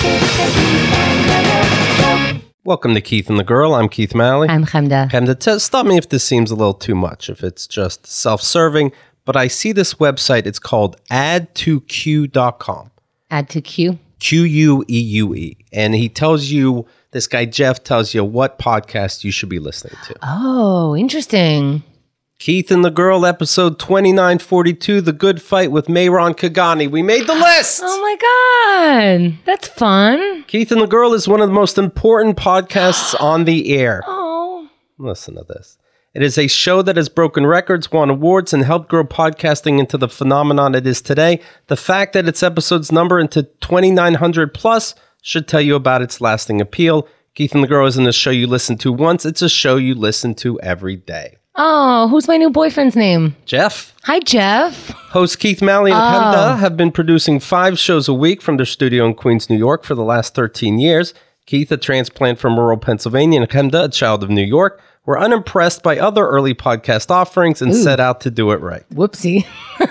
Welcome to Keith and the Girl. I'm Keith Malley. I'm Chemda. Chemda, stop me if this seems a little too much, if it's just self-serving, but I see this website. It's called add2q.com. Add to Q? Queue. And he tells you, this guy Jeff tells you what podcast you should be listening to. Oh, interesting. Keith and the Girl, episode 2942, The Good Fight with Mehran Kagani. We made the list! Oh my God. That's fun. Keith and the Girl is one of the most important podcasts on the air. Oh. Listen to this. It is a show that has broken records, won awards, and helped grow podcasting into the phenomenon it is today. The fact that its episodes number into 2,900 plus should tell you about its lasting appeal. Keith and the Girl isn't a show you listen to once. It's a show you listen to every day. Oh, who's my new boyfriend's name? Jeff. Hi, Jeff. Hosts Keith Malley and Chemda have been producing 5 shows a week from their studio in Queens, New York for the last 13 years. Keith, a transplant from rural Pennsylvania, and Chemda, a child of New York, were unimpressed by other early podcast offerings and set out to do it right. Whoopsie.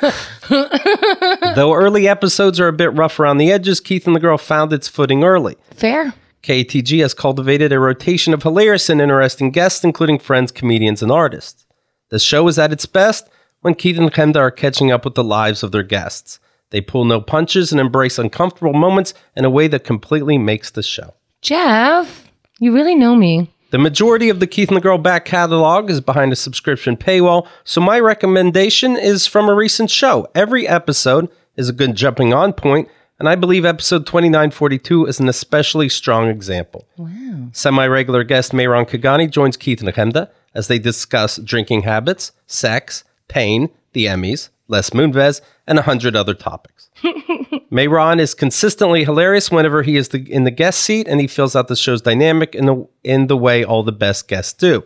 Though early episodes are a bit rough around the edges, Keith and the Girl found its footing early. Fair. KATG has cultivated a rotation of hilarious and interesting guests, including friends, comedians, and artists. The show is at its best when Keith and Chemda are catching up with the lives of their guests. They pull no punches and embrace uncomfortable moments in a way that completely makes the show. Jeff, you really know me. The majority of the Keith and the Girl back catalog is behind a subscription paywall, so my recommendation is from a recent show. Every episode is a good jumping on point, and I believe episode 2942 is an especially strong example. Wow. Semi-regular guest Mehran Kagani joins Keith and Chemda as they discuss drinking habits, sex, pain, the Emmys, Les Moonves, and 100 other topics. Mehran is consistently hilarious whenever he is in the guest seat, and he fills out the show's dynamic in the way all the best guests do.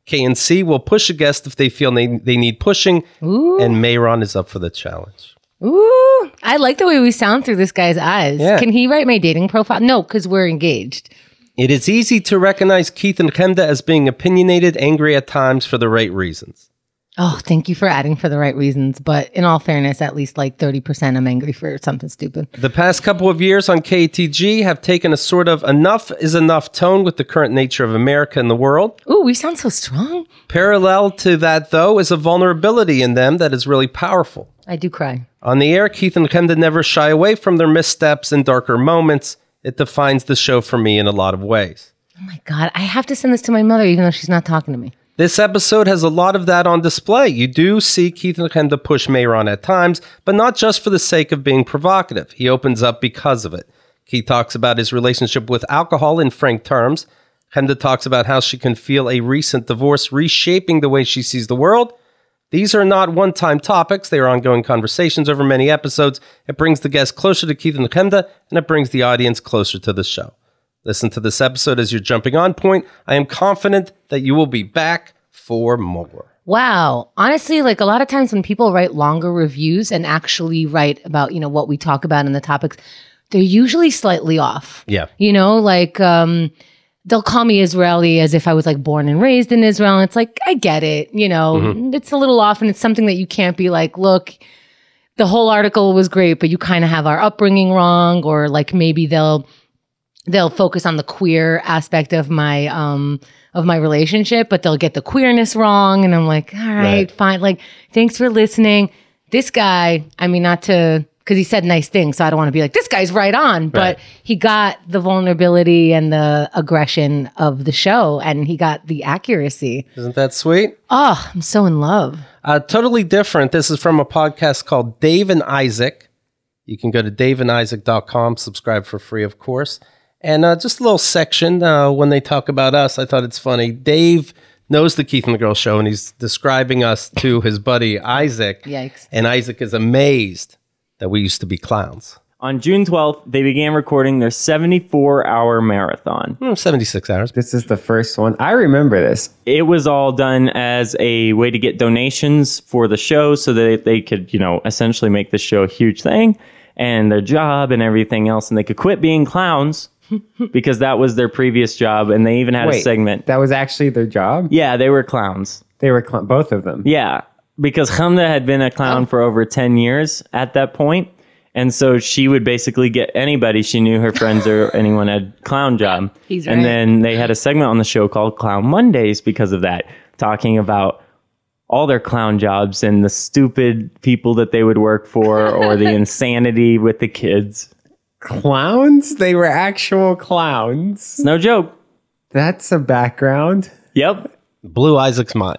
K&C will push a guest if they feel they need pushing, and Mehran is up for the challenge. Ooh, I like the way we sound through this guy's eyes. Yeah. Can he write my dating profile? No, because we're engaged. It is easy to recognize Keith and Chemda as being opinionated, angry at times for the right reasons. Oh, thank you for adding for the right reasons. But in all fairness, at least like 30% I'm angry for something stupid. The past couple of years on KATG have taken a sort of enough is enough tone with the current nature of America and the world. Ooh, we sound so strong. Parallel to that, though, is a vulnerability in them that is really powerful. I do cry. On the air, Keith and Chemda never shy away from their missteps and darker moments. It defines the show for me in a lot of ways. Oh my God, I have to send this to my mother even though she's not talking to me. This episode has a lot of that on display. You do see Keith and Chemda push Mehran at times, but not just for the sake of being provocative. He opens up because of it. Keith talks about his relationship with alcohol in frank terms. Chemda talks about how she can feel a recent divorce reshaping the way she sees the world. These are not one-time topics. They are ongoing conversations over many episodes. It brings the guests closer to Keith and Chemda, and it brings the audience closer to the show. Listen to this episode as your jumping on point. I am confident that you will be back for more. Wow. Honestly, like a lot of times when people write longer reviews and actually write about, what we talk about in the topics, they're usually slightly off. Yeah. Like they'll call me Israeli as if I was like born and raised in Israel. And it's like, I get it. It's a little off and it's something that you can't be like, look, the whole article was great, but you kind of have our upbringing wrong. Or like maybe they'll focus on the queer aspect of my relationship, but they'll get the queerness wrong. And I'm like, all right, fine. Like, thanks for listening. This guy, because he said nice things, so I don't want to be like, this guy's right on. But he got the vulnerability and the aggression of the show, and he got the accuracy. Isn't that sweet? Oh, I'm so in love. Totally different. This is from a podcast called Dave and Isaac. You can go to daveandisaac.com, subscribe for free, of course. And just a little section when they talk about us, I thought it's funny. Dave knows the Keith and the Girl show, and he's describing us to his buddy Isaac. Yikes. And Isaac is amazed that we used to be clowns. On June 12th, they began recording their 74-hour marathon. 76 hours. This is the first one. I remember this. It was all done as a way to get donations for the show so that they could, essentially make the show a huge thing and their job and everything else. And they could quit being clowns because that was their previous job. And they even had a segment. That was actually their job? Yeah, they were clowns. They were both of them. Yeah, because Chemda had been a clown for over 10 years at that point. And so she would basically get anybody she knew, her friends or anyone had clown job. He's and right. then they had a segment on the show called Clown Mondays because of that, talking about all their clown jobs and the stupid people that they would work for or the insanity with the kids. Clowns? They were actual clowns. It's no joke. That's a background. Yep. Blew Isaac's mind.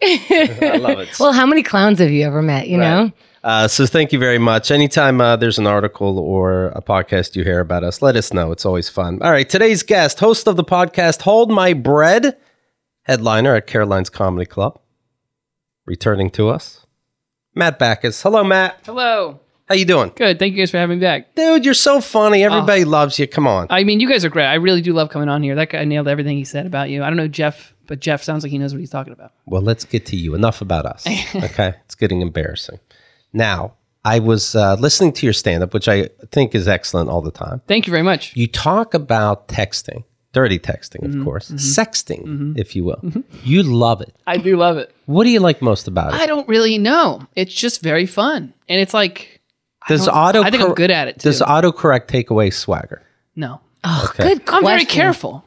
I love it. Well, how many clowns have you ever met, you know? So thank you very much. Anytime there's an article or a podcast you hear about us, let us know. It's always fun. All right, today's guest, host of the podcast Hold My Bread, headliner at Caroline's Comedy Club, returning to us, Matt Backus. Hello, Matt. Hello. How you doing? Good. Thank you guys for having me back. Dude, you're so funny. Everybody loves you. Come on. I mean, you guys are great. I really do love coming on here. That guy nailed everything he said about you. I don't know Jeff, but Jeff sounds like he knows what he's talking about. Well, let's get to you. Enough about us. Okay? It's getting embarrassing. Now, I was listening to your stand-up, which I think is excellent all the time. Thank you very much. You talk about texting, dirty texting, of course, sexting, if you will. You love it. I do love it. What do you like most about it? I don't really know. It's just very fun. And it's like, I think I'm good at it too. Does autocorrect take away swagger? No. Oh, Okay. good question. I'm very careful.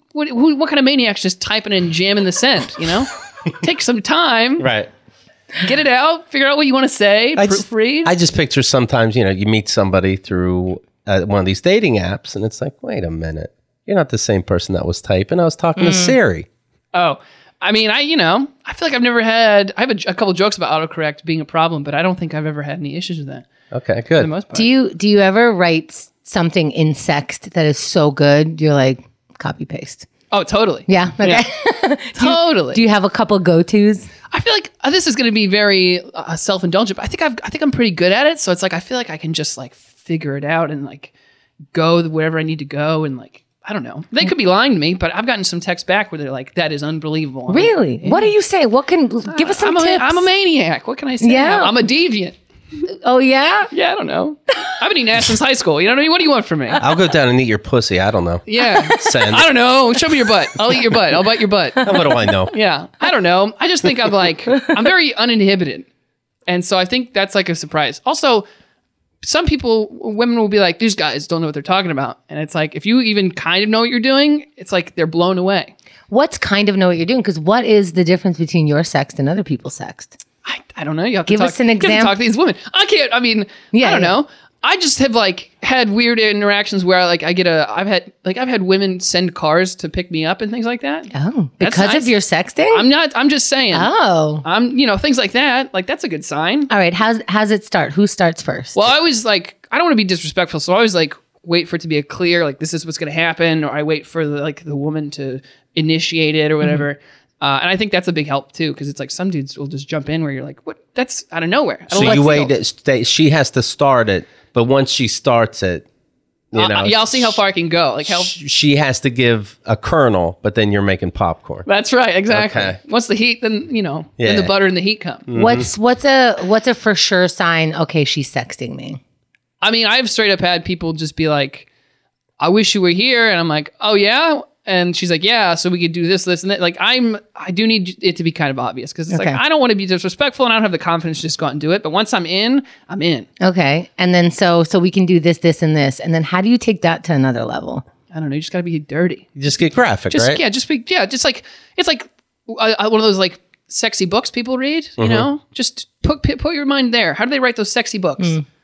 What kind of maniac's just typing and jamming the send, you know? Take some time, Right. get it out, figure out what you want to say, proofread. I just picture sometimes, you meet somebody through one of these dating apps, and it's like, wait a minute. You're not the same person that was typing. I was talking to Siri. Oh, I mean, I feel like I have a couple jokes about autocorrect being a problem, but I don't think I've ever had any issues with that Okay, for the good. most part. Do you ever write something in sext that is so good, you're like, copy paste? Oh, totally. Yeah? Okay. Totally. Do you have a couple go-tos? I feel like this is going to be very self-indulgent, but I think I'm pretty good at it. So it's like I feel like I can just like figure it out and like go wherever I need to go, and like I don't know. They could be lying to me, but I've gotten some texts back where they're like, "That is unbelievable." I'm like, Really? What do you say? What can give us some tips? I'm a maniac. What can I say? Yeah. I'm a deviant. Oh yeah. Yeah, I don't know. I've been eating ass since high school. You know what I mean? What do you want from me? I'll go down and eat your pussy. I don't know. Yeah. Send. I don't know. Show me your butt. I'll eat your butt. I'll bite your butt. What do I know? Yeah. I don't know. I just think I'm very uninhibited. And so I think that's like a surprise. Also, some women will be like, these guys don't know what they're talking about. And it's like, if you even kind of know what you're doing, it's like they're blown away. What's kind of know what you're doing? Because what is the difference between your sext and other people's sext? I don't know. You have to Give us an You have to example. talk to these women. I can't. I mean, Yeah, I don't yeah. know. I just have like had weird interactions where like I've had women send cars to pick me up and things like that. Oh, That's because nice. of your sexting? I'm just saying. Oh. Things like that. Like that's a good sign. All right. How's it start? Who starts first? Well, I always like, I don't want to be disrespectful, so I always like wait for it to be a clear, like this is what's going to happen, or I wait for the woman to initiate it or whatever. And I think that's a big help too, because it's like some dudes will just jump in where you're like, what? That's out of nowhere. So you wait. She has to start it, but once she starts it, I'll see how far I can go. Like how. She has to give a kernel, but then you're making popcorn. That's right, exactly. Okay. Once the heat, then then Yeah. the butter and the heat come. What's a for sure sign? Okay, she's sexting me. I mean, I've straight up had people just be like, "I wish you were here," and I'm like, "Oh yeah." And she's like, yeah, so we could do this, and that. Like, I do need it to be kind of obvious because it's Okay. like, I don't want to be disrespectful and I don't have the confidence to just go out and do it. But once I'm in, I'm in. Okay, and then so we can do this, and this, and then how do you take that to another level? I don't know. You just got to be dirty. You just get graphic, Just, right? just like, it's like one of those like sexy books people read, you know? Just put your mind there. How do they write those sexy books?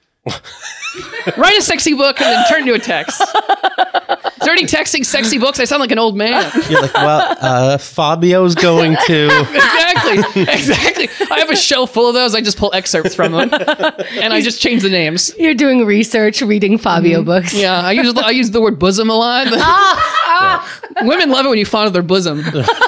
Write a sexy book and then turn it into a text. Dirty texting sexy books. I sound like an old man. You're like, well, Fabio's going to. Exactly. I have a shelf full of those. I just pull excerpts from them, and I just change the names. You're doing research, reading Fabio books. Yeah, I use the word bosom a lot. Women love it when you fondle their bosom.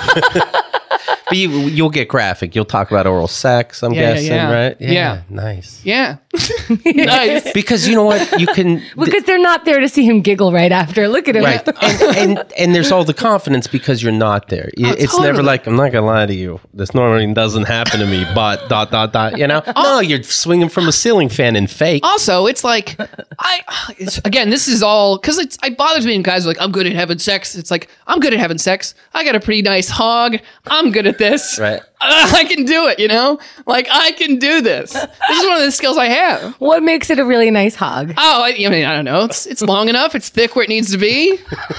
But you'll get graphic. You'll talk about oral sex, I'm guessing, right? Yeah. Nice. Yeah, nice. Because you know what? You can. Because they're not there to see him giggle right after. Look at him. Right. And there's all the confidence because you're not there. It's never totally. like, I'm not going to lie to you. This normally doesn't happen to me, but ... No, you're swinging from a ceiling fan and fake. Also, it's like again, this is all because it bothers me when guys are like, I'm good at having sex. It's like, I'm good at having sex. I got a pretty nice hog. I'm good at this. Right. I can do it, you know? Like, I can do this. This is one of the skills I have. What makes it a really nice hug? Oh, I mean, I don't know. It's long enough. It's thick where it needs to be.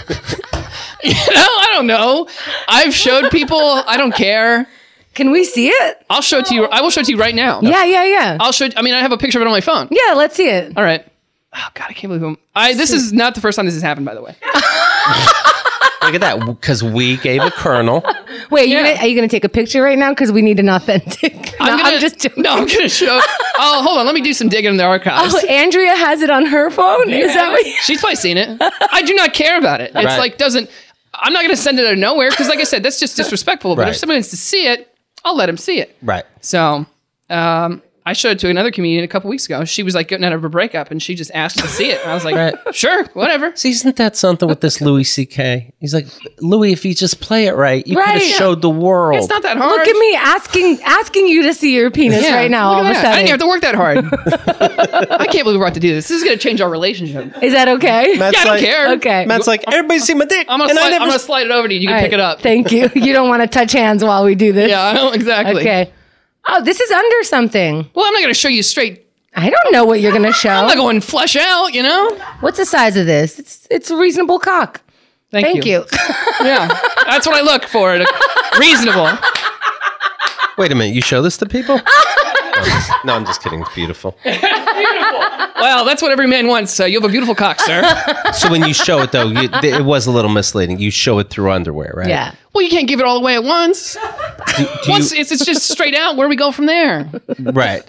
I don't know. I've showed people. I don't care. Can we see it? I'll show it to you. I will show it to you right now. Yeah. I'll show. I mean, I have a picture of it on my phone. Yeah, let's see it. All right. Oh God, I can't believe this is not the first time this has happened, by the way. Look at that, because we gave a kernel. Wait, Yeah. are you going to take a picture right now? Because we need an authentic. I'm just joking. No, I'm gonna show. Oh, hold on. Let me do some digging in the archives. Oh, Andrea has it on her phone? Is that what She's probably seen it. I do not care about it. It's Right. like I'm not going to send it out of nowhere because, like I said, that's just disrespectful. But Right. if someone wants to see it, I'll let him see it. Right. So, I showed it to another comedian a couple weeks ago. She was like getting out of her breakup, and she just asked to see it. And I was like, Right. sure, whatever. See, isn't that something with this Louis C.K.? He's like, Louis, if you just play it right, you could Right. have showed the world. It's not that hard. Look at me asking you to see your penis Yeah, right now. look All at of a that. I sudden, didn't have to work that hard. I can't believe we're about to do this. This is going to change our relationship. is that okay? Matt's Yeah, I don't like, care. Okay. Matt's like, everybody see my dick. I'm going to slide it over to you. You can All pick right, it up. Thank you. You don't want to touch hands while we do this. Yeah, I know, exactly. Okay. Oh, this is under something. Well, I'm not going to show you straight. I don't know what you're going to show. I'm not going flesh out, you know? What's the size of this? It's a reasonable cock. Thank you. Yeah, that's what I look for. Reasonable. Wait a minute, you show this to people? No, I'm just kidding. It's beautiful. Well, that's what every man wants. You have a beautiful cock, sir. So when you show it, though, it was a little misleading. You show it through underwear, right? Yeah. Well, you can't give it all away at once. Do Once you, it's just straight out. Where do we go from there? right.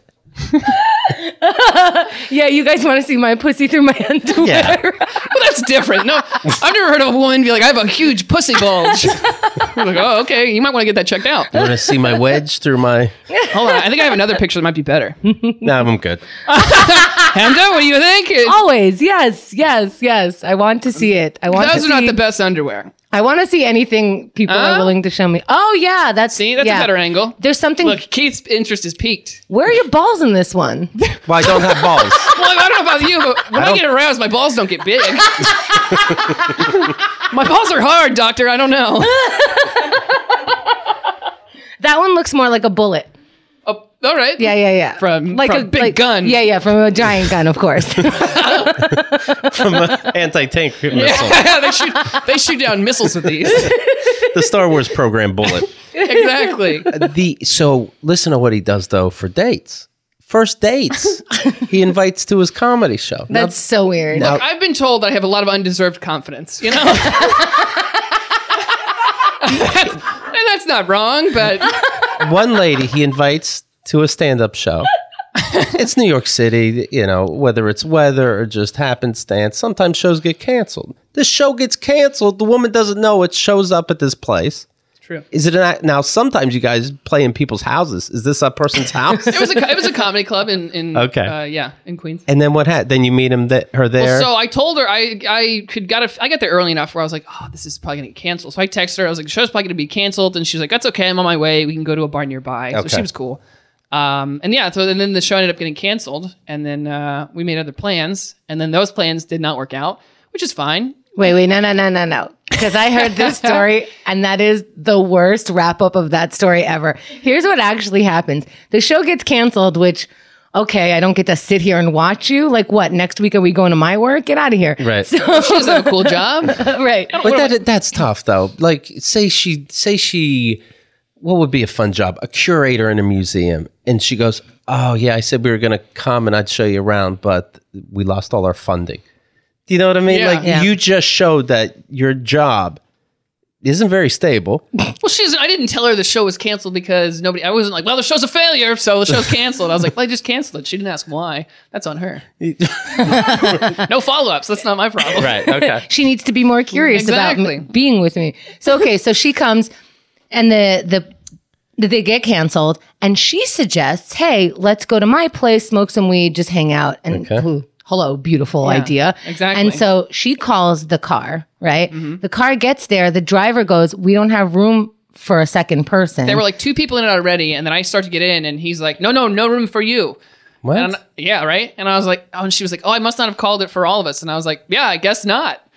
Yeah, you guys want to see my pussy through my underwear? Yeah. Well, that's different. No, I've never heard of a woman be like, I have a huge pussy bulge. I'm like, oh, okay. You might want to get that checked out. You want to see my wedge through my... Hold on. I think I have another picture that might be better. No, I'm good. Hemda, what do you think? Always. Yes. I want to see it. Those are not the best underwear. I want to see anything people are willing to show me. Oh, yeah. That's See, that's yeah. a better angle. There's something. Look, Keith's interest is peaked. Where are your balls in this one? Well, I don't have balls. Well, I don't know about you, but when I get aroused, my balls don't get big. My balls are hard, doctor. I don't know. That one looks more like a bullet. Oh, all right. Yeah. From a big gun. Yeah, from a giant gun, of course. From an anti-tank missile. Yeah, they shoot down missiles with these. The Star Wars program bullet. Exactly. So listen to what he does, though, for dates. First dates, he invites to his comedy show. That's so weird. Now- I've been told that I have a lot of undeserved confidence, you know? And that's not wrong, but One lady he invites to a stand-up show. It's New York City, you know, whether it's weather or just happenstance, sometimes shows get canceled. This show gets canceled. The woman doesn't know it, shows up at this place. true. Is it now? Sometimes you guys play in people's houses. Is this a person's house? It was a comedy club in Okay. In Queens. And then what happened? Then you meet her there. So I told her I got there early enough where I was like, oh, this is probably gonna get canceled. So I texted her. I was like, the show's probably gonna be canceled, and she was like, that's okay. I'm on my way. We can go to a bar nearby. So Okay. she was cool. And then the show ended up getting canceled, and then we made other plans, and then those plans did not work out, which is fine. Wait, no. Because I heard this story, and that is the worst wrap up of that story ever. Here's what actually happens. The show gets canceled, which, okay, I don't get to sit here and watch you. Like, what? Next week, are we going to my work? Get out of here. Right. She doesn't have a cool job. Right. But that's tough though. Like say she what would be a fun job? A curator in a museum. And she goes, oh yeah, I said we were going to come and I'd show you around, but we lost all our funding. Do you know what I mean? Yeah. Like Yeah. you just showed that your job isn't very stable. Well, I didn't tell her the show was canceled because I wasn't like, well, the show's a failure, so the show's canceled. I was like, well, I just canceled it. She didn't ask why. That's on her. No follow-ups. That's not my problem. Right. Okay. She needs to be more curious Exactly. about being with me. So, okay, so she comes and they get canceled and she suggests, hey, let's go to my place, smoke some weed, just hang out. And Okay. ooh, hello, beautiful idea. exactly. And so she calls the car, right? The car gets there. The driver goes, we don't have room for a second person. There were like 2 people in it already, and then I start to get in, and he's like, no room for you. What? And yeah, right. And I was like, oh, and she was like, oh, I must not have called it for all of us. And I was like, yeah, I guess not.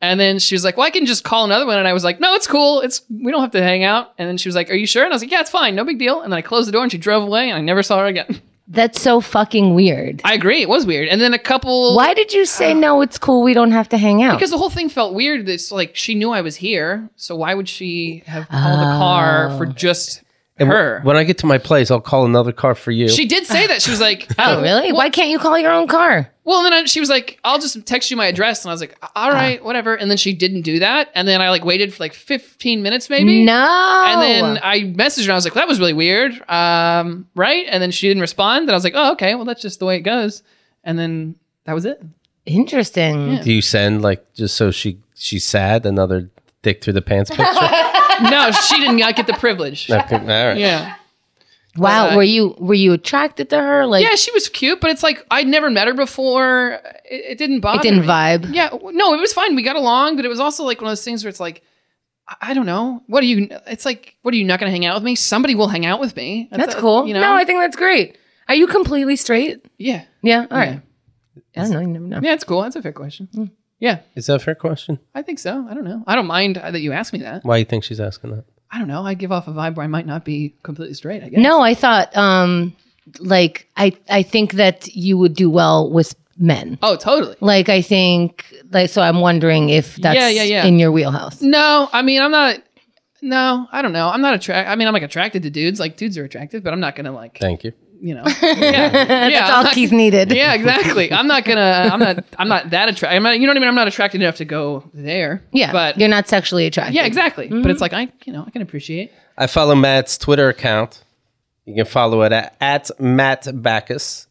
And then she was like, well, I can just call another one. And I was like, no, it's cool. We don't have to hang out. And then she was like, are you sure? And I was like, yeah, it's fine. No big deal. And then I closed the door and she drove away and I never saw her again. That's so fucking weird. I agree. It was weird. And then a couple... Why did you say, no, it's cool, we don't have to hang out? Because the whole thing felt weird. It's like, she knew I was here. So why would she have called a car for just her? When I get to my place, I'll call another car for you. She did say that. She was like... Oh, really? Why can't you call your own car? Well, and then she was like, I'll just text you my address. And I was like, all right, whatever. And then she didn't do that. And then I like waited for like 15 minutes maybe. No. And then I messaged her. I was like, that was really weird. Right? And then she didn't respond. And I was like, oh, okay. Well, that's just the way it goes. And then that was it. Interesting. Yeah. Do you send like just so she's sad another dick through the pants picture? No, she did not get the privilege. Okay, all right. Yeah. Wow. But, were you attracted to her? Like, Yeah, she was cute, but it's like I'd never met her before. It didn't bother it didn't me. vibe. Yeah, no, it was fine. We got along, but it was also like one of those things where it's like, I don't know. It's like, what are you not going to hang out with me? Somebody will hang out with me. That's cool. You know? No, I think that's great. Are you completely straight? Yeah. Yeah. All right. I don't know. You never know. Yeah, it's cool. That's a fair question. Yeah, Is that a fair question? I think so. I don't know. I don't mind that you ask me that. Why do you think she's asking that? I don't know. I give off a vibe where I might not be completely straight, I guess. No, I thought, like, I think that you would do well with men. Oh, totally. Like, I think, like, so I'm wondering if that's Yeah. in your wheelhouse. No, I mean, I'm not. No, I don't know. I'm not attracted. I mean, I'm like attracted to dudes. Like, dudes are attractive, but I'm not going to like, Thank you. you know. Yeah. That's all Keith needed. Yeah, exactly. I'm not that attracted. You know what I mean? I'm not attracted enough to go there. Yeah, But you're not sexually attracted. yeah, exactly. But it's like, I can appreciate. I follow Matt's Twitter account. You can follow it at Matt Bacchus,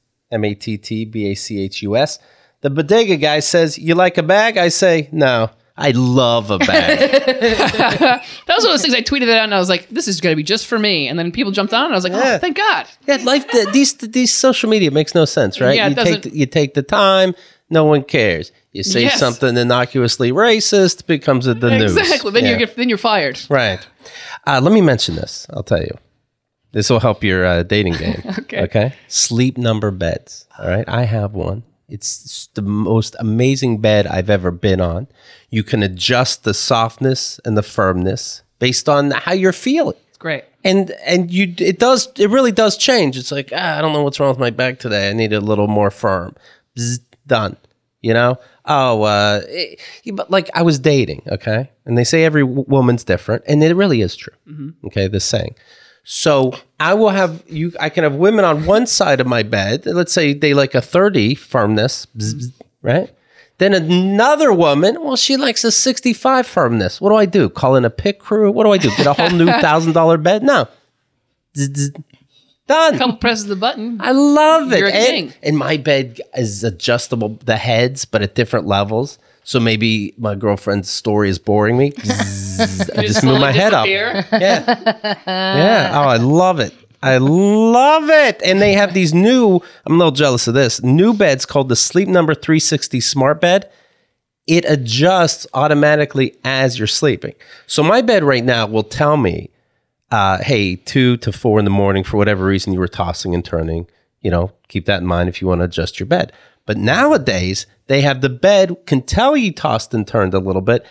MattBachus. The bodega guy says, you like a bag? I say, no, I love a bag. That was one of those things I tweeted it out and I was like, this is going to be just for me. And then people jumped on and I was like, Yeah. oh, thank God. Yeah, life. These social media makes no sense, right? Yeah, it You take the time. No one cares. You say Yes. something innocuously racist, becomes the news. Exactly. Then Yeah. then you're fired. Right. Let me mention this. I'll tell you. This will help your dating game. Okay. Sleep Number beds. All right. I have one. It's the most amazing bed I've ever been on. You can adjust the softness and the firmness based on how you're feeling. It's great. And it really does change. It's like, I don't know what's wrong with my back today. I need a little more firm. Bzz, done. You know? But like I was dating, okay? And they say every woman's different, and it really is true. Okay, this saying. So I can have women on one side of my bed. Let's say they like a 30 firmness, bzz, bzz, right? Then another woman, well, she likes a 65 firmness. What do I do? Call in a pit crew? What do I do? Get a whole new $1,000 bed? No. Zzz, zzz. Done. Couple presses the button. I love it. You're a king. And my bed is adjustable, the heads, but at different levels. So maybe my girlfriend's story is boring me. Zzz, I just move my head up. Disappear. Yeah. Yeah. Oh, I love it. I love it. And they have these new, I'm a little jealous of this, new beds called the Sleep Number 360 Smart Bed. It adjusts automatically as you're sleeping. So my bed right now will tell me, hey, 2 to 4 in the morning, for whatever reason you were tossing and turning, keep that in mind if you want to adjust your bed. But nowadays, they have the bed can tell you tossed and turned a little bit,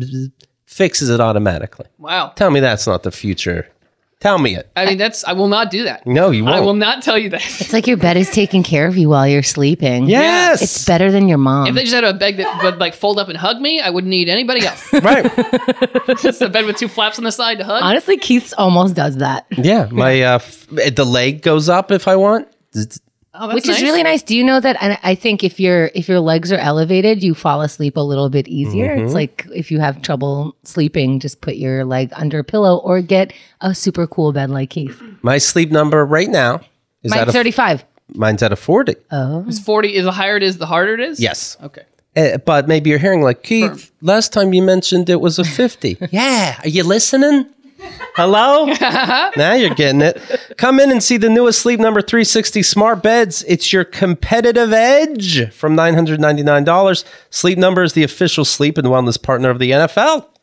fixes it automatically. Wow. Tell me that's not the future. Tell me it. I mean, I will not do that. No, you won't. I will not tell you that. It's like your bed is taking care of you while you're sleeping. Yes. It's better than your mom. If they just had a bed that would like fold up and hug me, I wouldn't need anybody else. Right. Just a bed with 2 flaps on the side to hug. Honestly, Keith's almost does that. Yeah. My the leg goes up if I want. Oh, that's Which nice. is really nice. Do you know that? And I think if your legs are elevated, you fall asleep a little bit easier. It's like if you have trouble sleeping, just put your leg under a pillow or get a super cool bed like Keith. My sleep number right now is Mine's 35. Mine's at a 40. Is 40 is the higher it is, the harder it is? Yes. Okay. But maybe you're hearing like, Keith, last time you mentioned it was a 50. Yeah. Are you listening? Hello? Now you're getting it. Come in and see the newest Sleep Number 360 smart beds. It's your competitive edge from $999. Sleep Number is the official sleep and wellness partner of the NFL.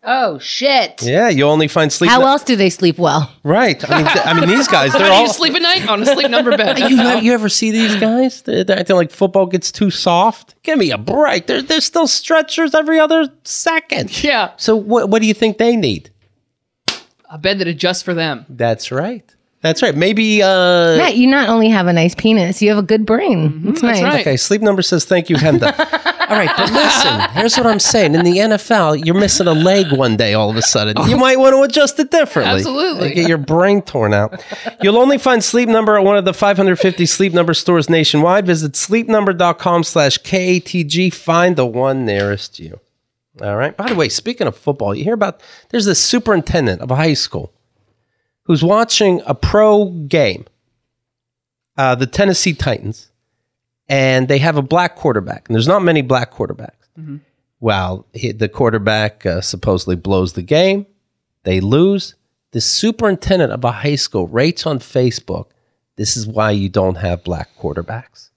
Oh shit. Yeah, you only find sleep. How else do they sleep well? Right. I mean, these guys, they're How do all. you sleep at night? On a sleep number bed. You ever see these guys? They're acting like football gets too soft. Give me a break. There's still stretchers every other second. Yeah. So what do you think they need? A bed that adjusts for them. That's right. That's right. Maybe. Matt, you not only have a nice penis, you have a good brain. It's nice. right. Okay, Sleep Number says thank you, Henda. All right, but listen, here's what I'm saying. In the NFL, you're missing a leg one day all of a sudden. You might want to adjust it differently. Absolutely. And get your brain torn out. You'll only find Sleep Number at one of the 550 Sleep Number stores nationwide. Visit sleepnumber.com/KATG. Find the one nearest you. All right. By the way, speaking of football, you hear about there's this superintendent of a high school who's watching a pro game, the Tennessee Titans, and they have a black quarterback. And there's not many black quarterbacks. Well, the quarterback supposedly blows the game. They lose. The superintendent of a high school writes on Facebook, this is why you don't have black quarterbacks.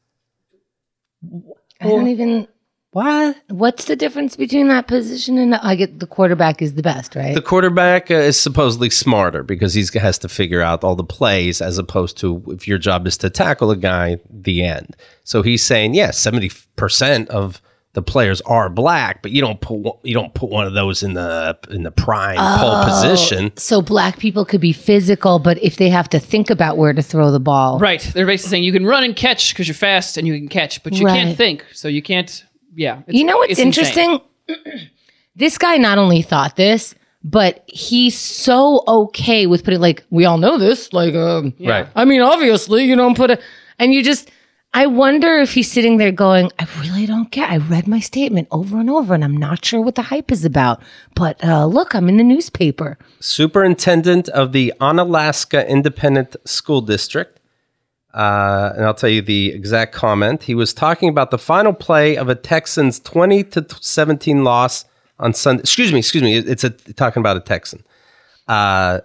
I don't even. What? What's the difference between that position and I get the quarterback is the best, right? The quarterback is supposedly smarter because he has to figure out all the plays as opposed to if your job is to tackle a guy, the end. So he's saying, yes, 70% of the players are black, but you don't put one of those in the prime pole position. So black people could be physical, but if they have to think about where to throw the ball. Right. They're basically saying you can run and catch because you're fast and you can catch, but you can't think. So you can't. Yeah. You know what's it's interesting? This guy not only thought this, but he's so okay with putting, like, we all know this. Like, Right. I mean, obviously, you don't put and you just, I wonder if he's sitting there going, I really don't care. I read my statement over and over and I'm not sure what the hype is about. But look, I'm in the newspaper. Superintendent of the Onalaska Independent School District. And I'll tell you the exact comment. He was talking about the final play of a Texans 20-17 loss on Sunday. Excuse me. It's talking about a Texan. The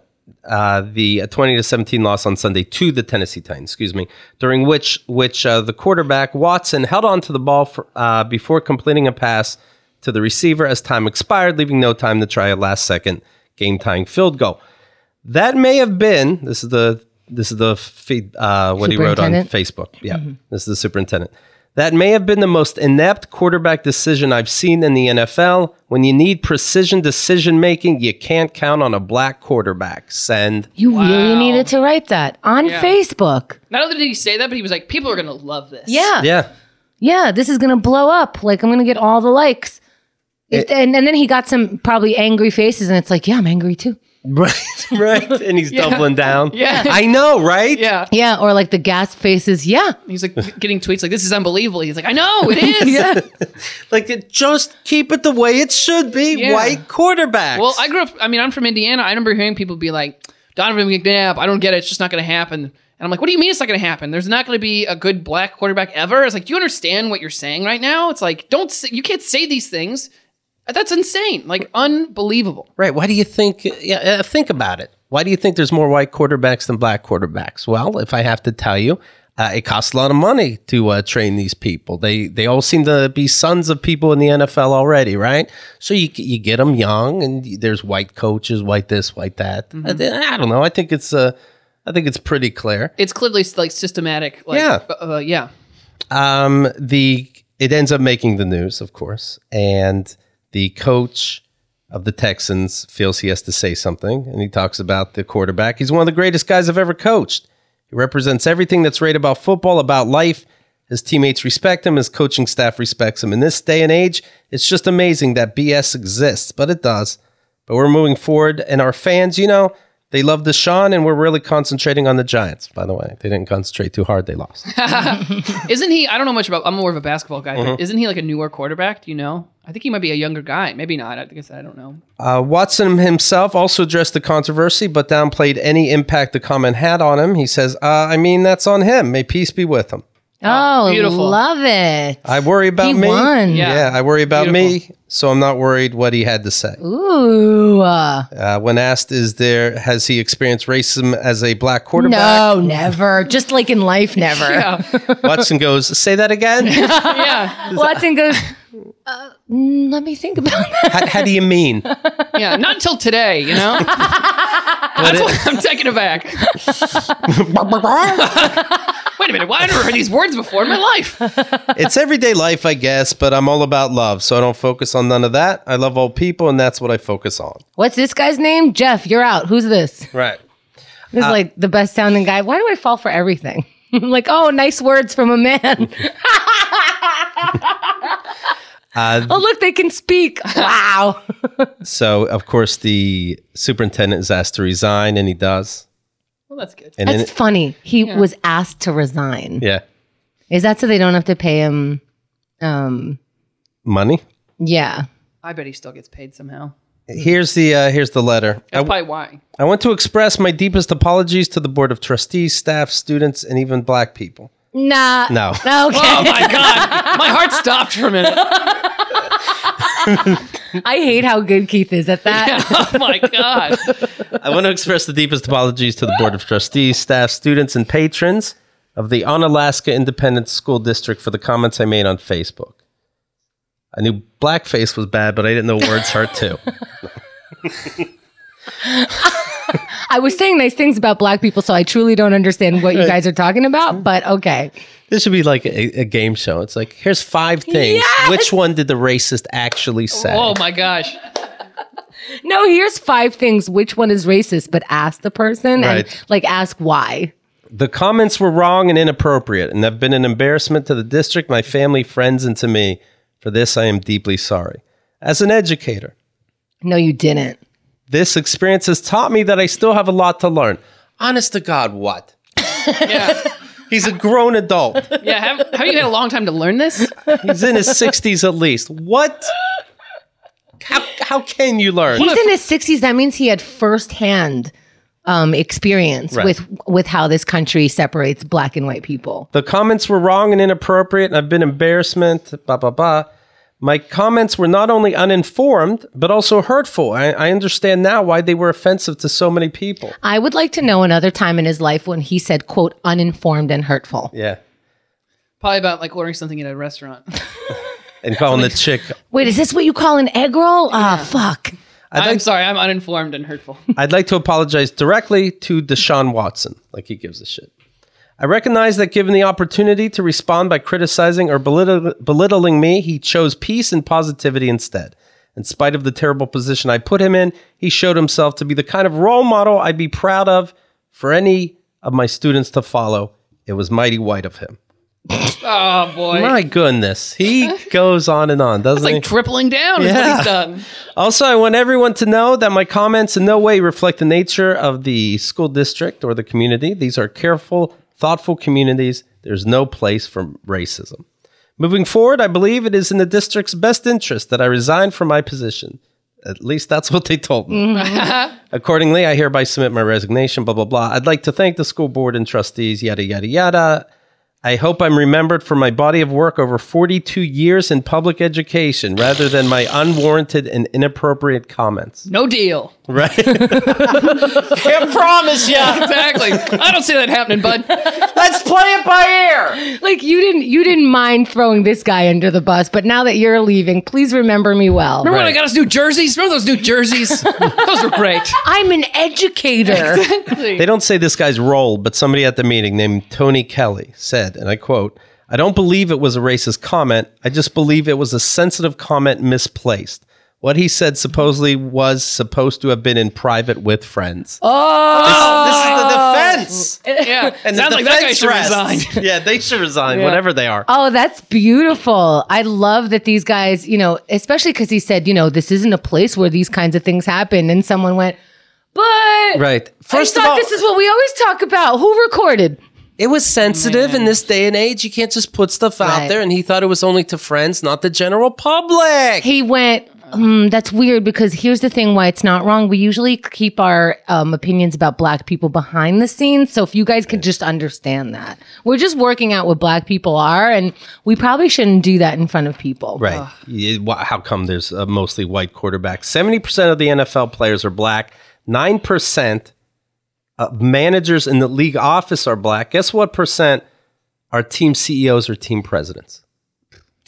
20-17 loss on Sunday to the Tennessee Titans. During which the quarterback Watson held on to the ball before completing a pass to the receiver as time expired, leaving no time to try a last-second game-tying field goal. That may have been. This is the feed, what he wrote on Facebook. Yeah, This is the superintendent. That may have been the most inept quarterback decision I've seen in the NFL. When you need precision decision-making, you can't count on a black quarterback. Send. You really needed to write that on Facebook. Not only did he say that, but he was like, people are going to love this. Yeah, this is going to blow up. Like, I'm going to get all the likes. And then he got some probably angry faces, and it's like, yeah, I'm angry too. Right. And he's doubling down. Yeah. I know, right? Yeah. Or like the gas faces. Yeah. He's like getting tweets like, this is unbelievable. He's like, I know, it is. Like, just keep it the way it should be. Yeah. White quarterbacks. Well, I'm from Indiana. I remember hearing people be like, Donovan McNabb, I don't get it. It's just not going to happen. And I'm like, what do you mean it's not going to happen? There's not going to be a good black quarterback ever. It's like, do you understand what you're saying right now? It's like, you can't say these things. That's insane. Like, unbelievable. Right. Why do you think, think about it. Why do you think there's more white quarterbacks than black quarterbacks? Well, if I have to tell you, it costs a lot of money to train these people. They all seem to be sons of people in the NFL already, right? So you get them young, and there's white coaches, white this, white that. I don't know. I think it's pretty clear. It's clearly like systematic. Like, Yeah. It ends up making the news, of course, and the coach of the Texans feels he has to say something, and he talks about the quarterback. He's one of the greatest guys I've ever coached. He represents everything that's right about football, about life. His teammates respect him. His coaching staff respects him. In this day and age, it's just amazing that BS exists, but it does. But we're moving forward, and our fans, they love Deshaun, and we're really concentrating on the Giants, by the way. They didn't concentrate too hard. They lost. Isn't he, I don't know much about, I'm more of a basketball guy, but isn't he like a newer quarterback? Do you know? I think he might be a younger guy. Maybe not. I guess I don't know. Watson himself also addressed the controversy, but downplayed any impact the comment had on him. He says, that's on him. May peace be with him. Oh, beautiful. Love it. I worry about me. Won. Yeah. I worry about me, so I'm not worried what he had to say. Ooh. When asked, has he experienced racism as a black quarterback? No, never. Just like in life, never. Watson goes, say that again? Yeah. Watson goes, Let me think about that. How do you mean? Yeah, not until today, you know? That's why I'm taking it back. Wait a minute, why have I never heard these words before in my life? It's everyday life, I guess, but I'm all about love, so I don't focus on none of that. I love all people, and that's what I focus on. What's this guy's name? Jeff, you're out. Who's this? Right. This is like the best sounding guy. Why do I fall for everything? Like, oh, nice words from a man. Oh, look, they can speak. Wow. So, of course, the superintendent is asked to resign, and he does. Well, that's good. And That's funny. He was asked to resign. yeah, Is that so they don't have to pay him? money. Yeah. I bet he still gets paid somehow. Here's the letter. That's probably why. I want to express my deepest apologies to the Board of Trustees, staff, students, and even black people. Nah. No. Okay. Oh my God. My heart stopped for a minute. I hate how good Keith is at that. Oh my God. I want to express the deepest apologies to the Board of Trustees, staff, students, and patrons of the Onalaska Independent School District for the comments I made on Facebook. I knew blackface was bad, but I didn't know words hurt too. I was saying nice things about black people, so I truly don't understand what you guys are talking about, but okay. This should be like a game show. It's like, here's 5 things. Yes! Which one did the racist actually say? Oh my gosh. No, here's 5 things. Which one is racist? But ask the person Right. and like ask why. The comments were wrong and inappropriate and have been an embarrassment to the district, my family, friends, and to me. For this, I am deeply sorry. As an educator, No, you didn't. this experience has taught me that I still have a lot to learn. Honest to God, what? Yeah. He's a grown adult. Yeah. Have you had a long time to learn this? He's in his 60s at least. What? How can you learn? He's in his 60s. That means he had firsthand experience Right. with how this country separates black and white people. The comments were wrong and inappropriate, and I've been embarrassment, blah, blah, blah. My comments were not only uninformed, but also hurtful. I understand now why they were offensive to so many people. I would like to know another time in his life when he said, quote, uninformed and hurtful. Yeah. Probably about like ordering something at a restaurant. And calling the chick. Wait, is this what you call an egg roll? Ah, fuck. I'm sorry. I'm uninformed and hurtful. I'd like to apologize directly to Deshaun Watson, like he gives a shit. I recognize that given the opportunity to respond by criticizing or belittling me, he chose peace and positivity instead. In spite of the terrible position I put him in, he showed himself to be the kind of role model I'd be proud of for any of my students to follow. It was mighty white of him. Oh boy. My goodness. He goes on and on, doesn't It's he? like tripling down is what Yeah. he's done. Also, I want everyone to know that my comments in no way reflect the nature of the school district or the community. These are careful, thoughtful communities. There's no place for racism. Moving forward, I believe it is in the district's best interest that I resign from my position. At least that's what they told me. Accordingly, I hereby submit my resignation, blah, blah, blah. I'd like to thank the school board and trustees, yada, yada, yada. I hope I'm remembered for my body of work over 42 years in public education rather than my unwarranted and inappropriate comments. No deal. Right? Can't promise ya. Exactly. I don't see that happening, bud. Let's play it by ear. Like you didn't mind throwing this guy under the bus, but now that you're leaving, please remember me well. Remember when I Right. got us new jerseys? Remember those new jerseys? Those were great. I'm an educator. They don't say this guy's role, but somebody at the meeting named Tony Kelly said, and I quote, "I don't believe it was a racist comment. I just believe it was a sensitive comment misplaced. What he said supposedly was supposed to have been in private with friends." This is the defense. Yeah. And Sounds the like that guy defense should rests. resign. Yeah, they should resign, whatever they are. Oh, that's beautiful. I love that these guys, especially because he said, this isn't a place where these kinds of things happen. And someone went, but Right. First I of thought all, this is what we always talk about. Who recorded? it was sensitive in this day and age. You can't just put stuff out Right. there. And he thought it was only to friends, not the general public. He went, that's weird because here's the thing why it's not wrong. We usually keep our opinions about black people behind the scenes. So if you guys could just understand that. We're just working out what black people are, and we probably shouldn't do that in front of people. Right. How come there's a mostly white quarterback? 70% of the NFL players are black. 9% of managers in the league office are black. Guess what percent are team CEOs or team presidents?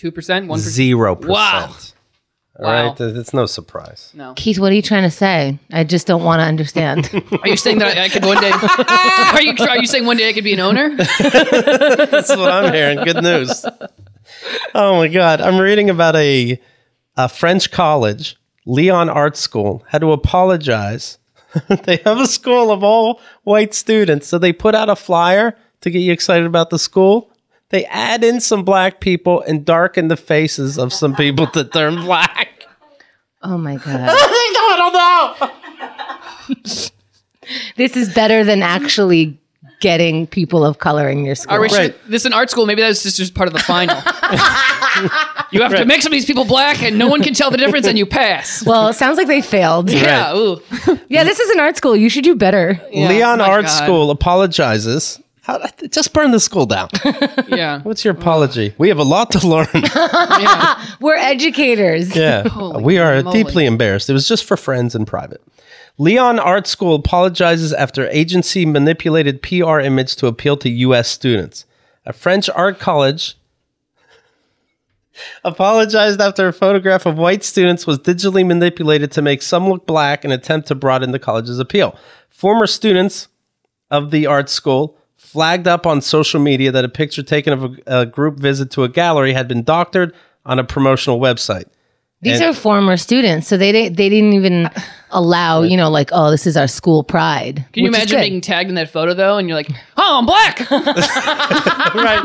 2%, 1%. 0%. Wow. All right, it's no surprise. No. Keith, what are you trying to say? I just don't want to understand. Are you saying that I could one day? Are you saying one day I could be an owner? That's what I'm hearing. Good news. Oh my God. I'm reading about a French college, Lyon Art School, had to apologize. They have a school of all white students. So they put out a flyer to get you excited about the school. They add in some black people and darken the faces of some people to turn black. Oh my God. I don't know. This is better than actually getting people of color in your school. This is an art school. Maybe that's just part of the final. You have to make some of these people black and no one can tell the difference and you pass. Well, it sounds like they failed. Yeah. Ooh. Yeah, this is an art school. You should do better. Yeah, Lyon my Art God. School apologizes. Just burn the school down. Yeah. What's your apology? We have a lot to learn. Yeah. We're educators. Yeah, Holy we are moly. deeply embarrassed. It was just for friends in private. Lyon Art School apologizes after agency manipulated PR image to appeal to U.S. students. A French art college apologized after a photograph of white students was digitally manipulated to make some look black in an attempt to broaden the college's appeal. Former students of the art school flagged up on social media that a picture taken of a group visit to a gallery had been doctored on a promotional website. These are former students, so they didn't even allow, like, oh, this is our school pride. Can you which is imagine good. being tagged in that photo though, and you're like, "Oh, I'm black." Right.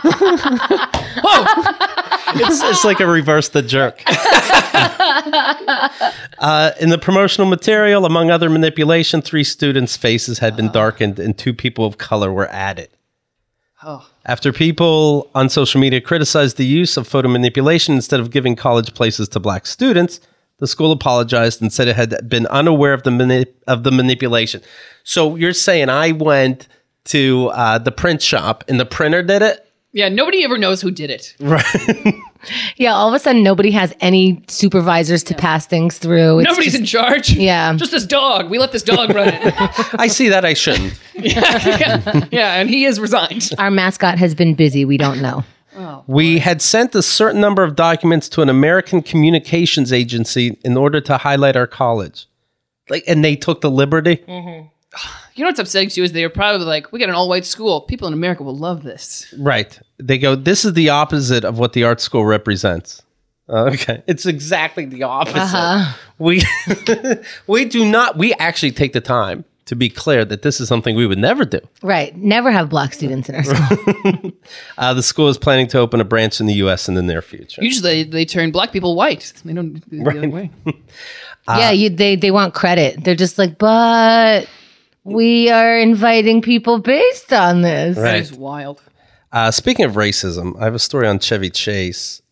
It's like a reverse the jerk. In the promotional material, among other manipulation, 3 students' faces had been darkened and 2 people of color were added. Oh. After people on social media criticized the use of photo manipulation instead of giving college places to black students, the school apologized and said it had been unaware of the manipulation. So you're saying I went to the print shop and the printer did it? Yeah, nobody ever knows who did it. Right. Yeah, all of a sudden, nobody has any supervisors to pass things through. It's Nobody's just- in charge. Yeah. Just this dog. We let this dog run it. I see that I shouldn't. Yeah, and he is resigned. Our mascot has been busy. We don't know. We had sent a certain number of documents to an American communications agency in order to highlight our college. And they took the liberty. You know what's upsetting too is they're probably like, we got an all-white school. People in America will love this. Right. They go, this is the opposite of what the art school represents. Okay. It's exactly the opposite. We we actually take the time to be clear that this is something we would never do. Right. Never have black students in our school. The school is planning to open a branch in the U.S. in the near future. Usually they turn black people white. They don't do it the other way. They want credit. They're just like, but we are inviting people based on this. Right. That is wild. Speaking of racism, I have a story on Chevy Chase.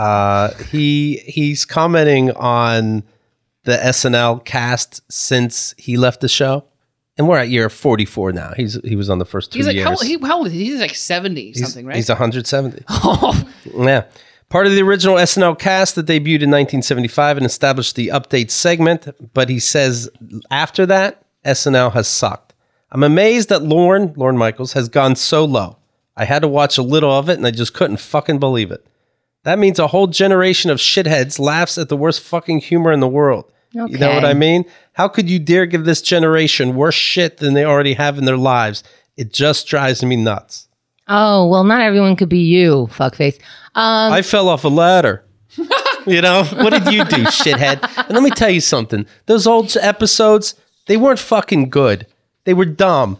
He's commenting on the SNL cast since he left the show. And we're at year 44 now. He was on the first 2 He's like, years. how old is he? He's like 70 something, right? He's 170. Yeah. Part of the original SNL cast that debuted in 1975 and established the update segment. But he says after that, SNL has sucked. I'm amazed that Lorne Michaels has gone so low. I had to watch a little of it and I just couldn't fucking believe it. That means a whole generation of shitheads laughs at the worst fucking humor in the world. Okay. You know what I mean? How could you dare give this generation worse shit than they already have in their lives? It just drives me nuts. Oh, well, not everyone could be you, fuckface. I fell off a ladder. You know? What did you do, shithead? And let me tell you something. Those old episodes, they weren't fucking good. They were dumb.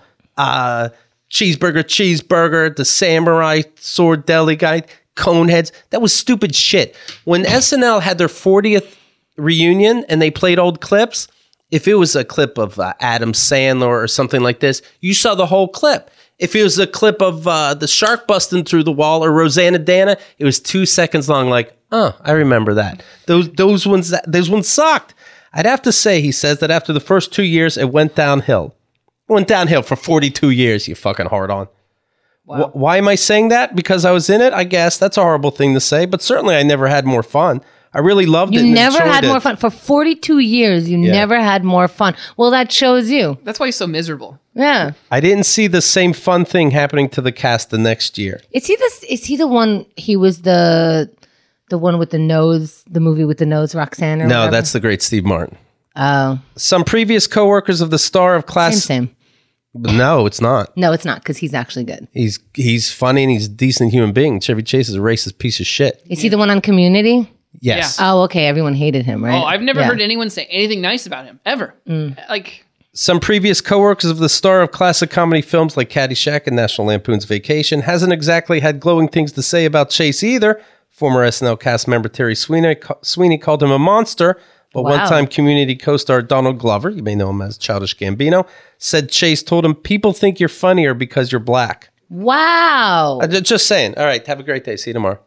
Cheeseburger, the samurai sword deli guy, Coneheads. That was stupid shit. When SNL had their 40th reunion and they played old clips, if it was a clip of Adam Sandler or something like this, you saw the whole clip. If it was a clip of the shark busting through the wall or Rosanna Dana, it was 2 seconds long. Like, oh, I remember that. Those ones sucked. I'd have to say, he says, that after the first 2 years, it went downhill. It went downhill for 42 years, you fucking hard on. Wow. Why am I saying that? Because I was in it, I guess. That's a horrible thing to say, but certainly I never had more fun. I really loved it. You and never enjoyed had it. more fun. For 42 years, you never had more fun. Well, that shows you. That's why he's so miserable. Yeah. I didn't see the same fun thing happening to the cast the next year. Is he the one, he was the The one with the nose, the movie with the nose, Roxanne? Or No, whatever? that's the great Steve Martin. Oh, Some previous coworkers of the star of class. same. No, it's not. No, it's not because he's actually good. He's funny and he's a decent human being. Chevy Chase is a racist piece of shit. Is he the one on Community? Yes. Oh, okay. Everyone hated him, right? Oh, I've never Yeah. heard anyone say anything nice about him ever. Like, Some previous coworkers of the star of classic comedy films like Caddyshack and National Lampoon's Vacation hasn't exactly had glowing things to say about Chase either. Former SNL cast member Terry Sweeney called him a monster, but Wow. one-time Community co-star Donald Glover, you may know him as Childish Gambino, said Chase told him, "People think you're funnier because you're black." Wow. Just saying. All right, have a great day. See you tomorrow.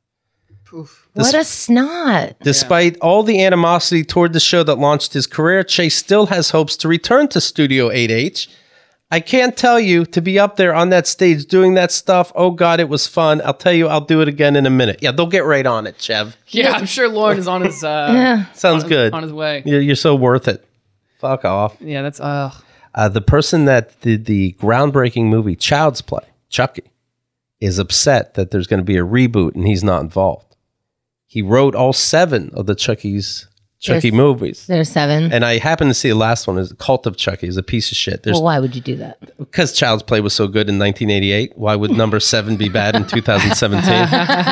What a snot. Despite all the animosity toward the show that launched his career, Chase still has hopes to return to Studio 8H. I can't tell you to be up there on that stage doing that stuff. Oh, God, it was fun. I'll tell you, I'll do it again in a minute. Yeah, they'll get right on it, Chev. yeah, I'm sure Lauren is on his Sounds good. on his way. You're so worth it. Fuck off. Yeah, that's The person that did the groundbreaking movie Child's Play, Chucky, is upset that there's going to be a reboot and he's not involved. He wrote all 7 of the Chucky movies. There's 7. And I happen to see the last one is Cult of Chucky is a piece of shit. There's Well, why would you do that? because Child's Play was so good in 1988. Why would number 7 be bad in 2017?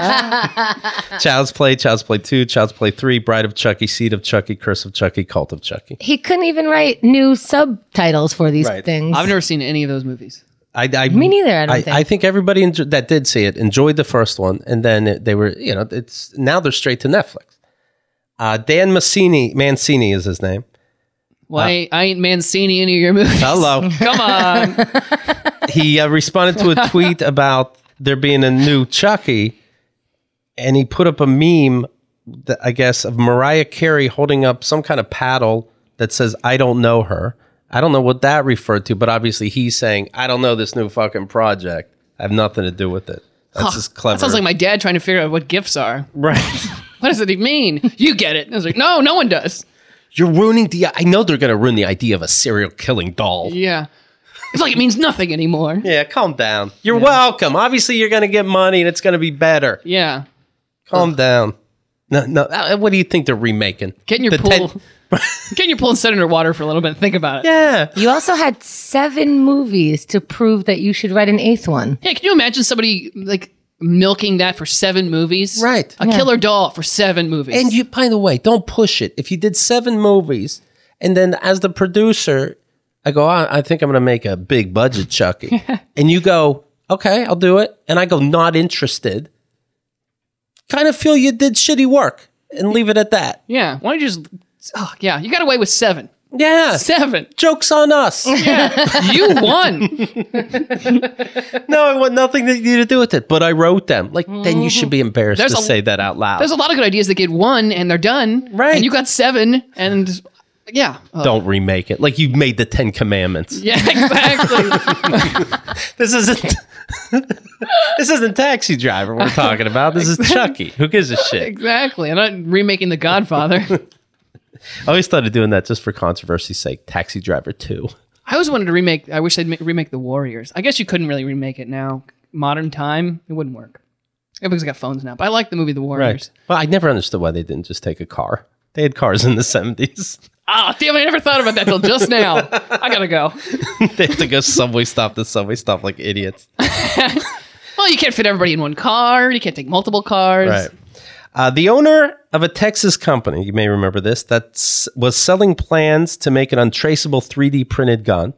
Child's Play 2, Child's Play 3, Bride of Chucky, Seed of Chucky, Curse of Chucky, Cult of Chucky. He couldn't even write new subtitles for these Right. things. I've never seen any of those movies. Me neither, I don't think. I think everybody that did see it enjoyed the first one, and then they were, it's now they're straight to Netflix. Dan Mancini is his name. Well, I ain't Mancini any of your movies. Hello. Come on. He responded to a tweet about there being a new Chucky, and he put up a meme, that, I guess, of Mariah Carey holding up some kind of paddle that says, "I don't know her." I don't know what that referred to, but obviously he's saying, "I don't know this new fucking project. I have nothing to do with it." That's just clever. That sounds like my dad trying to figure out what gifts are. Right. What does it mean? You get it. I was like, no one does. You're ruining I know they're going to ruin the idea of a serial killing doll. Yeah. It's like it means nothing anymore. Yeah, calm down. You're welcome. Obviously, you're going to get money and it's going to be better. Yeah. Calm down. No. What do you think they're remaking? Get in your The pool. Get in your pool and sit underwater for a little bit and think about it. Yeah. You also had 7 movies to prove that you should write an 8th one. Yeah, can you imagine somebody like milking that for 7 movies? Right. A killer doll for 7 movies. And you, by the way, don't push it. If you did 7 movies, and then as the producer, I go, I think I'm going to make a big budget Chucky. And you go, okay, I'll do it. And I go, not interested. Kind of feel you did shitty work and leave it at that. yeah. Why don't you just... Oh, yeah. You got away with 7. Yeah. 7. Joke's on us. You won. No, I want nothing to do with it, but I wrote them. Like, then you should be embarrassed There's to a- say that out loud. There's a lot of good ideas that get 1 and they're done. Right. And you got 7 and... Yeah. Don't remake it. Like you made the 10 Commandments. Yeah, exactly. This isn't Taxi Driver we're talking about. This is Chucky. Who gives a shit? Exactly. I'm not remaking The Godfather. I always thought of doing that just for controversy's sake. Taxi Driver 2. I always wanted to remake. I wish they'd remake The Warriors. I guess you couldn't really remake it now. Modern time, it wouldn't work. Everybody's got phones now. But I like the movie The Warriors. Well, I never understood why they didn't just take a car. They had cars in the 70s. Ah, damn! I never thought about that till just now. I gotta go. They had to go subway stop to subway stop like idiots. Well, you can't fit everybody in one car. You can't take multiple cars. Right. The owner of a Texas company, you may remember this, that was selling plans to make an untraceable 3D printed gun.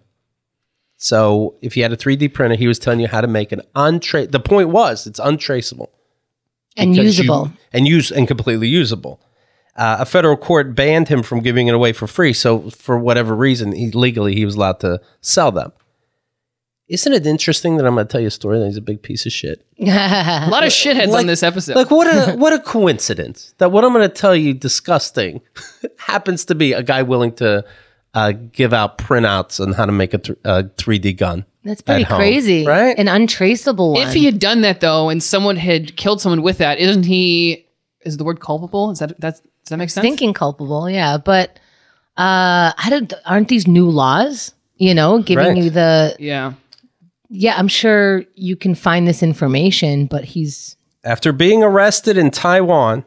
So if you had a 3D printer, he was telling you how to make an untraceable. The point was, it's untraceable. And Because usable. and completely usable. A federal court banned him from giving it away for free. So for whatever reason, legally he was allowed to sell them. Isn't it interesting that I'm going to tell you a story that he's a big piece of shit? A lot of shitheads on this episode. Like what a coincidence that what I'm going to tell you disgusting happens to be a guy willing to give out printouts on how to make a 3D gun. That's pretty at home, crazy. right? An untraceable one. if he had done that though, and someone had killed someone with that, isn't he? Is the word culpable? Does that make sense? Thinking culpable, yeah. But aren't these new laws, giving Right. you the... Yeah. Yeah, I'm sure you can find this information, but he's After being arrested in Taiwan,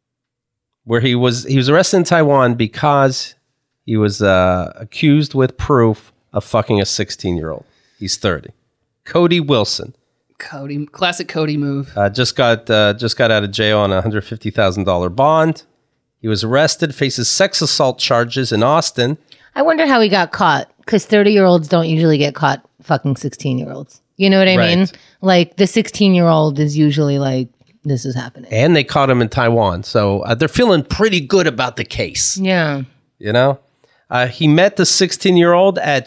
where he was arrested in Taiwan because he was accused with proof of fucking a 16-year-old. He's 30. Cody Wilson. Classic Cody move. Just got out of jail on a $150,000 bond. He was arrested, faces sex assault charges in Austin. I wonder how he got caught, because 30-year-olds don't usually get caught fucking 16-year-olds. You know what I mean? Like, the 16-year-old is usually like, this is happening. And they caught him in Taiwan. So they're feeling pretty good about the case. Yeah. You know? He met the 16-year-old at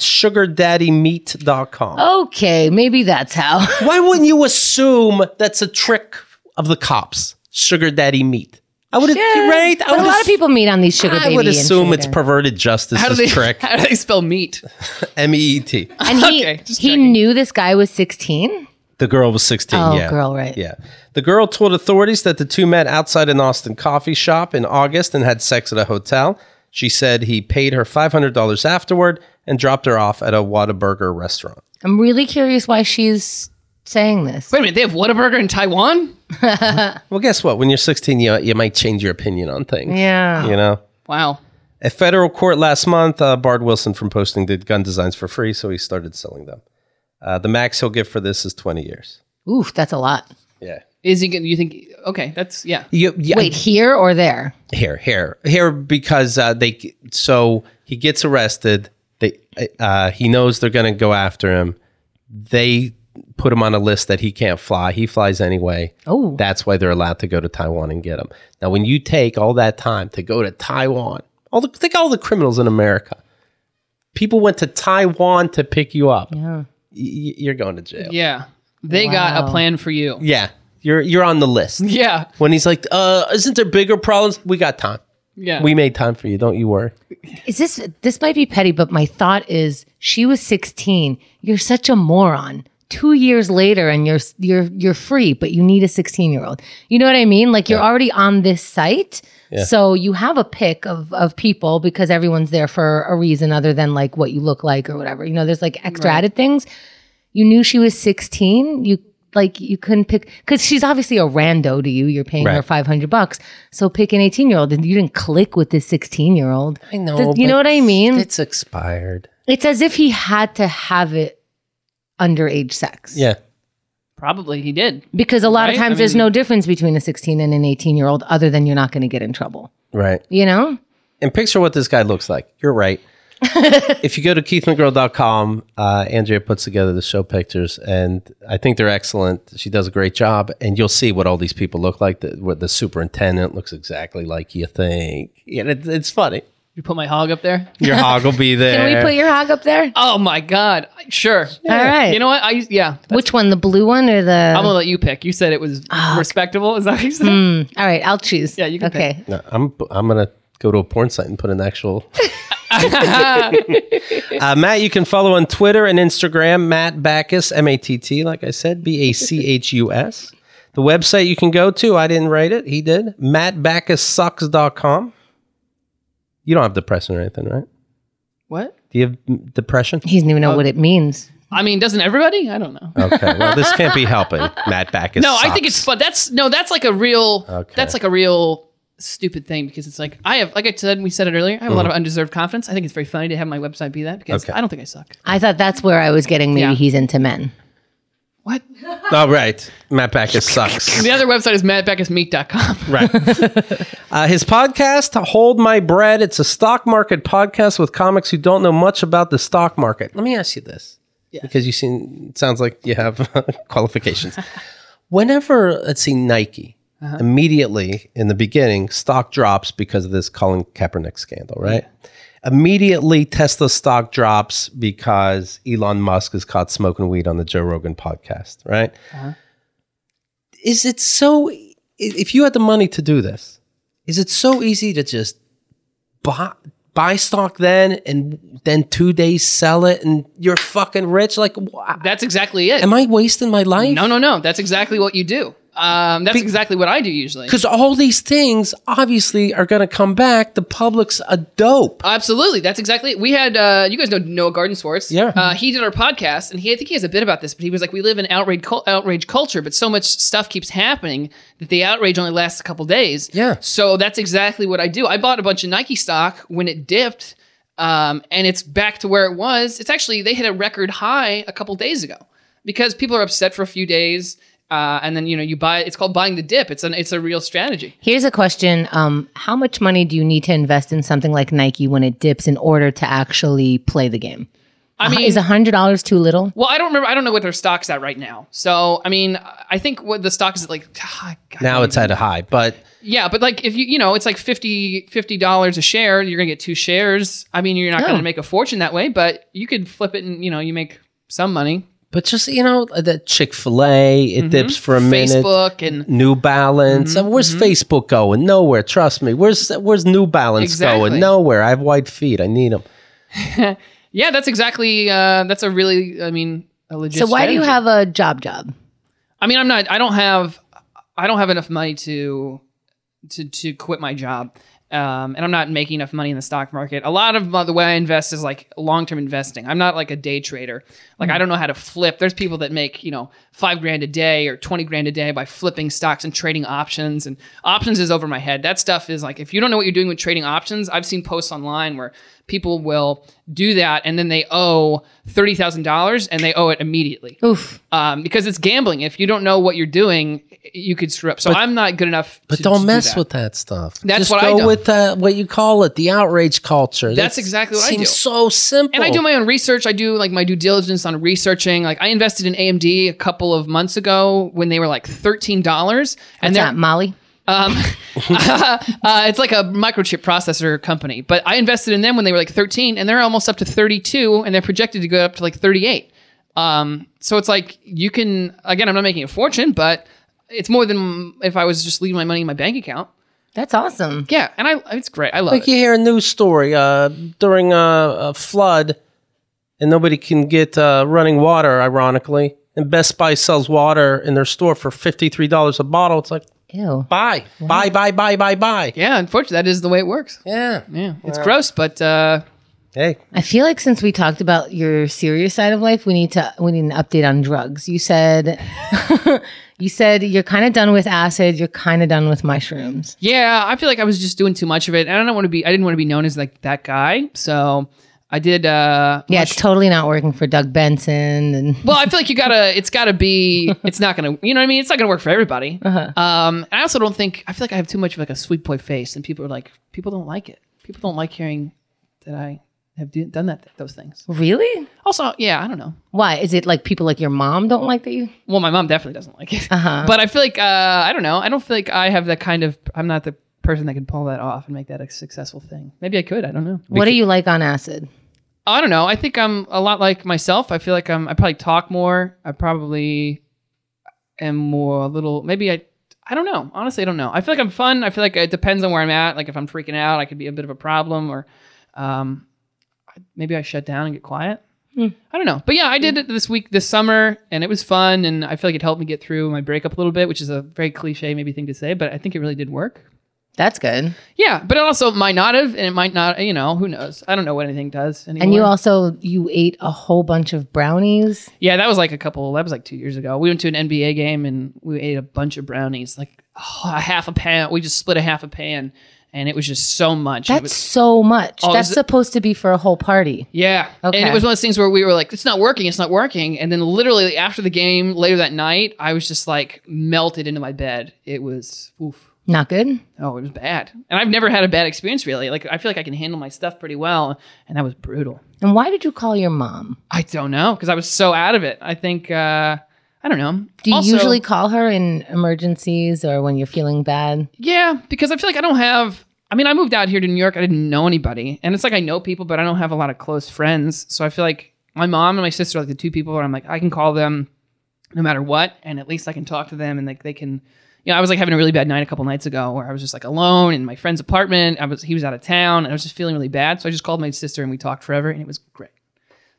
sugardaddymeat.com. Okay, maybe that's how. Why wouldn't you assume that's a trick of the cops? Sugar daddy meat. I would have, right? But a lot of people meet on these sugar baby. I would assume and it's perverted justice trick. How do they spell meat? MEET. And he knew this guy was 16? The girl was 16, Oh, girl, right. Yeah. The girl told authorities that the two met outside an Austin coffee shop in August and had sex at a hotel. She said he paid her $500 afterward and dropped her off at a Whataburger restaurant. I'm really curious why she's saying this. Wait a minute, they have Whataburger in Taiwan? Well, guess what? When you're 16, you might change your opinion on things. Yeah. You know? Wow. A federal court last month barred Wilson from posting the gun designs for free, so he started selling them. The max he'll get for this is 20 years. Oof, that's a lot. Yeah. Is he going to, you think, okay, that's, yeah. Wait, here or there? Here, because so he gets arrested. He knows they're going to go after him. They put him on a list that he can't fly. He flies anyway. Oh. That's why they're allowed to go to Taiwan and get him. Now, when you take all that time to go to Taiwan, think all the criminals in America. People went to Taiwan to pick you up. Yeah. You're going to jail. Yeah. They got a plan for you. Yeah. You're on the list. Yeah. When he's like, isn't there bigger problems? We got time. Yeah. We made time for you. Don't you worry. This might be petty, but my thought is she was 16. You're such a moron. 2 years later and you're free, but you need a 16-year-old. You know what I mean? Like, you're already on this site. Yeah. So you have a pick of people because everyone's there for a reason other than like what you look like or whatever. You know, there's like extra added things. You knew she was 16. You couldn't pick, because she's obviously a rando to you. You're paying her $500. So pick an 18-year-old, and you didn't click with this 16-year-old. I know. You know what I mean? It's expired. It's as if he had to have it underage sex. Yeah. Probably he did. Because a lot of times there's no difference between a 16 and an 18-year-old other than you're not going to get in trouble. Right. You know? And picture what this guy looks like. You're right. If you go to keithandthegirl.com, Andrea puts together the show pictures, and I think they're excellent. She does a great job, and you'll see what all these people look like. The superintendent looks exactly like you think. Yeah, it's funny. You put my hog up there? Your hog will be there. Can we put your hog up there? Oh my God. Sure. All right. You know what? Which one? The blue one or the... I'm going to let you pick. You said it was respectable. Is that what you said? All right. I'll choose. Yeah, you can pick. No, I'm going to go to a porn site and put an actual... Matt, you can follow on Twitter and Instagram, Matt Backus, M-A-T-T, like I said, B-A-C-H-U-S. The website you can go to, I didn't write it, he did, mattbackissucks.com. You don't have depression or anything, right? What? Do you have depression? He doesn't even know what it means. I mean, doesn't everybody? I don't know. Okay, well, this can't be helping. Matt Backus No, sucks. I think it's fun. That's like a real, that's like a real stupid thing, because it's like, like I said, we said it earlier, I have a lot of undeserved confidence. I think it's very funny to have my website be that, because I don't think I suck. I thought that's where I was getting maybe he's into men. What? Oh, right. Matt Backus sucks. The other website is mattbackusmeat.com. Right. His podcast, Hold My Bread, it's a stock market podcast with comics who don't know much about the stock market. Let me ask you this, because it sounds like you have qualifications. Whenever, let's see, Nike, immediately in the beginning, stock drops because of this Colin Kaepernick scandal, right? Yeah. Immediately, Tesla stock drops because Elon Musk is caught smoking weed on the Joe Rogan podcast, right? Is it so, if you had the money to do this, is it so easy to just buy stock then and then 2 days sell it and you're fucking rich? Like, that's exactly it. Am I wasting my life? No. That's exactly what you do. That's exactly what I do usually. Because all these things obviously are going to come back. The public's a dope. Absolutely. That's exactly it. We had, you guys know Noah Garden Sports. Yeah. He did our podcast, and I think he has a bit about this, but he was like, we live in outrage culture, but so much stuff keeps happening that the outrage only lasts a couple days. Yeah. So that's exactly what I do. I bought a bunch of Nike stock when it dipped, and it's back to where it was. It's actually, they hit a record high a couple days ago because people are upset for a few days. And then, you buy it. It's called buying the dip. It's a real strategy. Here's a question. How much money do you need to invest in something like Nike when it dips in order to actually play the game? I mean, is $100 too little? Well, I don't remember. I don't know what their stock's at right now. So, I mean, I think what the stock is at like, Now it's at a high, but yeah, but like if it's like $50 a share, you're going to get 2 shares. I mean, you're not going to make a fortune that way, but you could flip it and, you make some money. But just, the Chick-fil-A, it dips for a minute. Facebook and New Balance. Where's Facebook going? Nowhere. Trust me. Where's New Balance going? Nowhere. I have white feet. I need them. Yeah, that's exactly, that's a really, a legit So why do you strategy. have a job? I mean, I don't have enough money to quit my job. And I'm not making enough money in the stock market. A lot of the way I invest is like long-term investing. I'm not like a day trader. Like I don't know how to flip. There's people that make, $5,000 a day or $20,000 a day by flipping stocks and trading options. And options is over my head. That stuff is like, if you don't know what you're doing with trading options, I've seen posts online where people will do that and then they owe $30,000 and they owe it immediately. Oof. Because it's gambling. If you don't know what you're doing, you could screw up. So I'm not good enough But to don't mess do that. with that stuff. That's Just what I go do. with what you call it, the outrage culture. That's exactly what I do. Seems so simple. And I do my own research. I do like my due diligence on researching. Like I invested in AMD a couple of months ago when they were like $13. And What's they're that, Molly? it's like a microchip processor company. But I invested in them when they were like 13 and they're almost up to 32 and they're projected to go up to like 38. So it's like you can, again, I'm not making a fortune, but it's more than if I was just leaving my money in my bank account. That's awesome. Yeah. And it's great. I love Like it. you hear a news story during a flood and nobody can get running water, ironically. And Best Buy sells water in their store for $53 a bottle. It's like, Ew. buy. Yeah. Unfortunately, that is the way it works. Yeah. Yeah. It's gross, but Hey. I feel like since we talked about your serious side of life, we need an update on drugs. You said you're kind of done with acid. You're kind of done with mushrooms. yeah, I feel like I was just doing too much of it. And I didn't want to be known as like that guy. So I did. Yeah, it's totally not working for Doug Benson. And Well, I feel like it's not going to, you know what I mean? It's not going to work for everybody. And I also I feel like I have too much of like a sweet boy face and people don't like it. People don't like hearing that I have done those things. Really? Also, yeah, I don't know. Why? Is it like people like your mom don't like that you? Well, my mom definitely doesn't like it. But I feel like, I don't know. I don't feel like I have that kind of, I'm not the person that can pull that off and make that a successful thing. Maybe I could. I don't know. What do you like on acid? I don't know. I think I'm a lot like myself. I feel like I probably talk more. I probably am more a little, maybe I don't know. Honestly, I don't know. I feel like I'm fun. I feel like it depends on where I'm at. Like if I'm freaking out, I could be a bit of a problem or maybe I shut down and get quiet. I don't know. But yeah, I did it this summer and it was fun. And I feel like it helped me get through my breakup a little bit, which is a very cliche maybe thing to say, but I think it really did work. That's good. Yeah, but it also might not have, and it might not, who knows? I don't know what anything does anymore. And you ate a whole bunch of brownies. Yeah, that was like 2 years ago. We went to an NBA game and we ate a bunch of brownies, like a half a pan. We just split a half a pan and it was just so much. That's so much. Oh, That's supposed to be for a whole party. Yeah. Okay. And it was one of those things where we were like, it's not working. And then literally after the game later that night, I was just like melted into my bed. It was, oof. Not good? Oh, it was bad. And I've never had a bad experience, really. Like, I feel like I can handle my stuff pretty well. And that was brutal. And why did you call your mom? I don't know, because I was so out of it. I think, I don't know. Do you Also, usually call her in emergencies or when you're feeling bad? Yeah, because I feel like I moved out here to New York. I didn't know anybody. And it's like I know people, but I don't have a lot of close friends. So I feel like my mom and my sister are like the two people where I'm like, I can call them no matter what. And at least I can talk to them and like they can... I was like having a really bad night a couple nights ago where I was just like alone in my friend's apartment. He was out of town and I was just feeling really bad. So I just called my sister and we talked forever and it was great.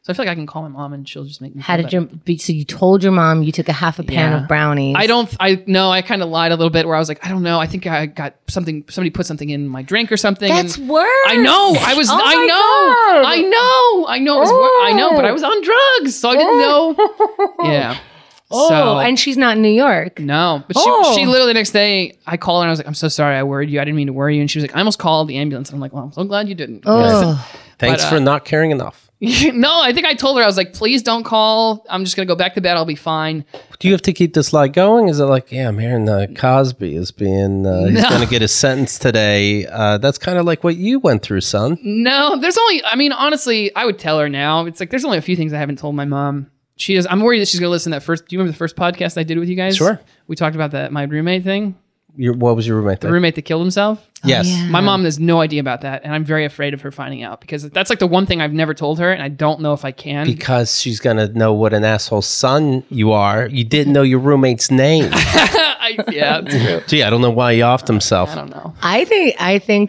So I feel like I can call my mom and she'll just make me. How feel did better. so you told your mom you took a half a pan Yeah. of brownies? I kind of lied a little bit where I was like, I don't know. I think I got something. Somebody put something in my drink or something. That's and worse. I know. I was. Oh I my know. God. I know. I know. It was I know. But I was on drugs, so I didn't know. Yeah. Oh, So- and she's not in New York. No, but Oh. she literally the next day I called her and I was like, I'm so sorry I worried you. I didn't mean to worry you. And she was like, I almost called the ambulance. And I'm like, well, I'm so glad you didn't. Oh, Thanks But, for not caring enough. No, I think I told her, I was like, please don't call. I'm just going to go back to bed. I'll be fine. Do you have to keep this lie going? Is it like, yeah, I'm hearing Cosby is being, he's No. going to get his sentence today. That's kind of like what you went through, son. No, honestly, I would tell her now. It's like, there's only a few things I haven't told my mom. I'm worried that she's going to listen to that first. Do you remember the first podcast I did with you guys? Sure. We talked about my roommate thing, What was your roommate the thing? roommate that killed himself. Yes. yeah. My mom has no idea about that. And I'm very afraid of her finding out because that's like the one thing I've never told her. And I don't know if I can. Because she's going to know what an asshole son you are. You didn't know your roommate's name. Yeah, it's true. Gee, I don't know why he offed himself. I don't know. I think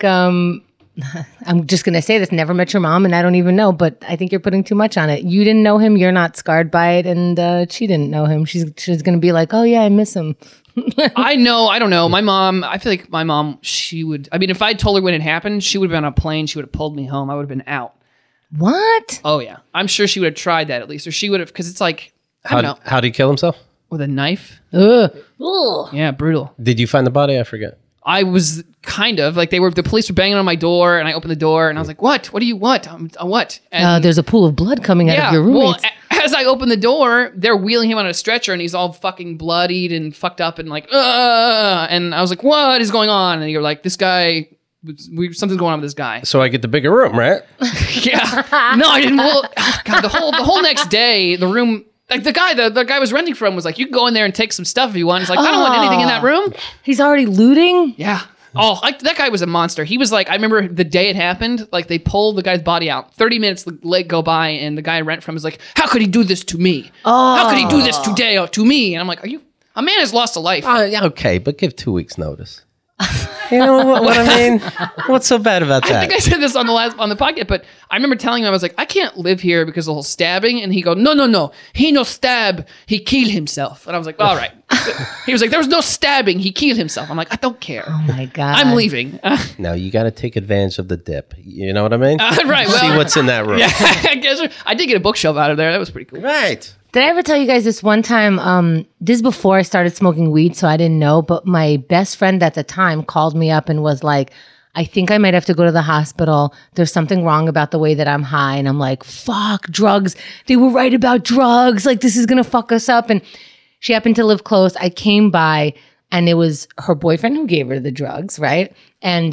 I'm just gonna say this. Never met your mom, and I don't even know. But I think you're putting too much on it. You didn't know him. You're not scarred by it, and she didn't know him. She's gonna be like, oh yeah, I miss him. I know. I don't know. My mom, I feel like my mom, she would, I mean, if I told her when it happened, she would have been on a plane. She would have pulled me home. I would have been out. What? Oh, yeah. I'm sure she would have tried that at least. Or she would have, because it's like, I don't know, How did he kill himself? with a knife. Ugh. Ugh. Yeah, brutal. Did you find the body? I forget. I was kind of like, the police were banging on my door and I opened the door and I was like, what? What do you want? What? And There's a pool of blood coming out of your roommates. well, as I open the door, they're wheeling him on a stretcher and he's all fucking bloodied and fucked up and like, and I was like, what is going on? And you're like, this guy, something's going on with this guy. So I get the bigger room, right? Yeah. No, I didn't. Well, God, the whole next day, the room, like the guy was renting from was like, you can go in there and take some stuff if you want. He's like, I don't want anything in that room. He's already looting. Yeah. Oh, that guy was a monster. He was like, I remember the day it happened, like they pulled the guy's body out. 30 minutes late go by, and the guy I rent from was like, how could he do this to me? How could he do this today to me? And I'm like, a man has lost a life. Yeah, okay, but give 2 weeks notice. You know what I mean? What's so bad about I that? think I said this on the podcast, but I remember telling him, I was like, I can't live here because of the whole stabbing. And he go, no. He no stab. He killed himself. And I was like, all right. He was like, there was no stabbing. He killed himself. I'm like, I don't care. Oh my god. I'm leaving. No, you got to take advantage of the dip. You know what I mean? Right. See Well, what's in that room. I guess I did get a bookshelf out of there. That was pretty cool. Right. Did I ever tell you guys this one time? This is before I started smoking weed, so I didn't know. But my best friend at the time called me up and was like, I think I might have to go to the hospital. There's something wrong about the way that I'm high. And I'm like, fuck, drugs. They were right about drugs. Like, this is going to fuck us up. And she happened to live close. I came by and it was her boyfriend who gave her the drugs, right? And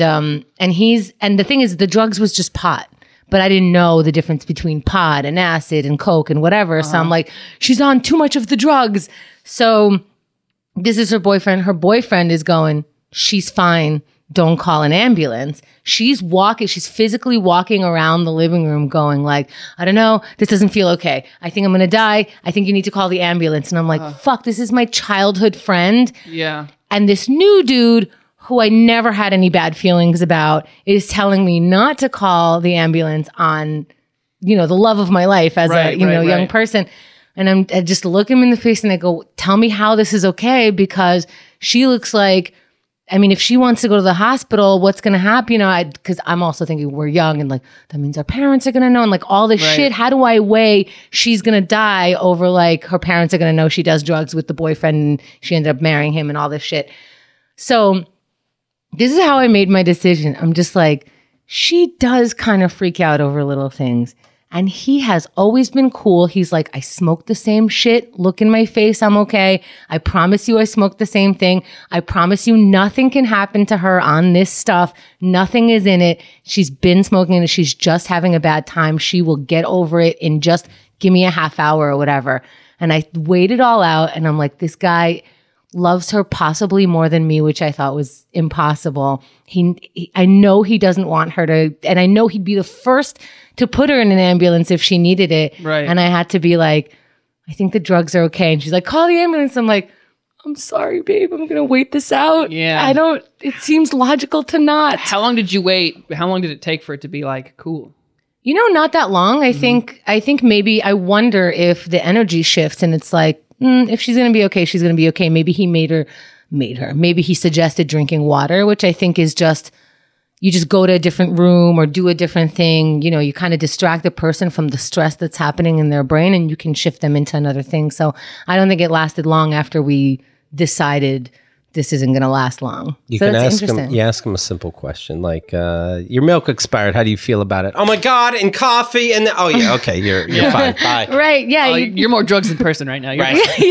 the thing is, the drugs was just pot. But I didn't know the difference between pot and acid and coke and whatever. So I'm like, she's on too much of the drugs. So this is her boyfriend. Her boyfriend is going, she's fine. Don't call an ambulance. She's physically walking around the living room going like, I don't know, this doesn't feel okay. I think I'm going to die. I think you need to call the ambulance. And I'm like, fuck, this is my childhood friend. Yeah. And this new dude who I never had any bad feelings about is telling me not to call the ambulance on, the love of my life as a young person. And I just look him in the face and I go, tell me how this is okay, because she looks like, I mean, if she wants to go to the hospital, what's going to happen? Because I'm also thinking we're young and like, that means our parents are going to know. And like all this shit, how do I weigh she's going to die over like her parents are going to know she does drugs with the boyfriend and she ended up marrying him and all this shit. So this is how I made my decision. I'm just like, she does kind of freak out over little things. And he has always been cool. He's like, I smoke the same shit. Look in my face. I'm okay. I promise you I smoke the same thing. I promise you nothing can happen to her on this stuff. Nothing is in it. She's been smoking it. She's just having a bad time. She will get over it in just give me a half hour or whatever. And I weighed it all out. And I'm like, this guy loves her possibly more than me, which I thought was impossible. I know he doesn't want her to, and I know he'd be the first to put her in an ambulance if she needed it. Right. And I had to be like, I think the drugs are okay. And she's like, call the ambulance. I'm like, I'm sorry, babe. I'm going to wait this out. Yeah. It seems logical to not. How long did you wait? How long did it take for it to be like, cool? Not that long. I think maybe I wonder if the energy shifts and it's like, if she's going to be okay, she's going to be okay. Maybe he made her. Maybe he suggested drinking water, which I think is just, you just go to a different room or do a different thing. You kind of distract the person from the stress that's happening in their brain and you can shift them into another thing. So I don't think it lasted long after we decided this isn't going to last long. You so can that's ask him. interesting. You ask him a simple question like, "Your milk expired. How do you feel about it?" "Oh my God!" And coffee. And oh yeah, okay, you're fine. Bye. Right. Yeah. Oh, you're more drugs in person right now. You're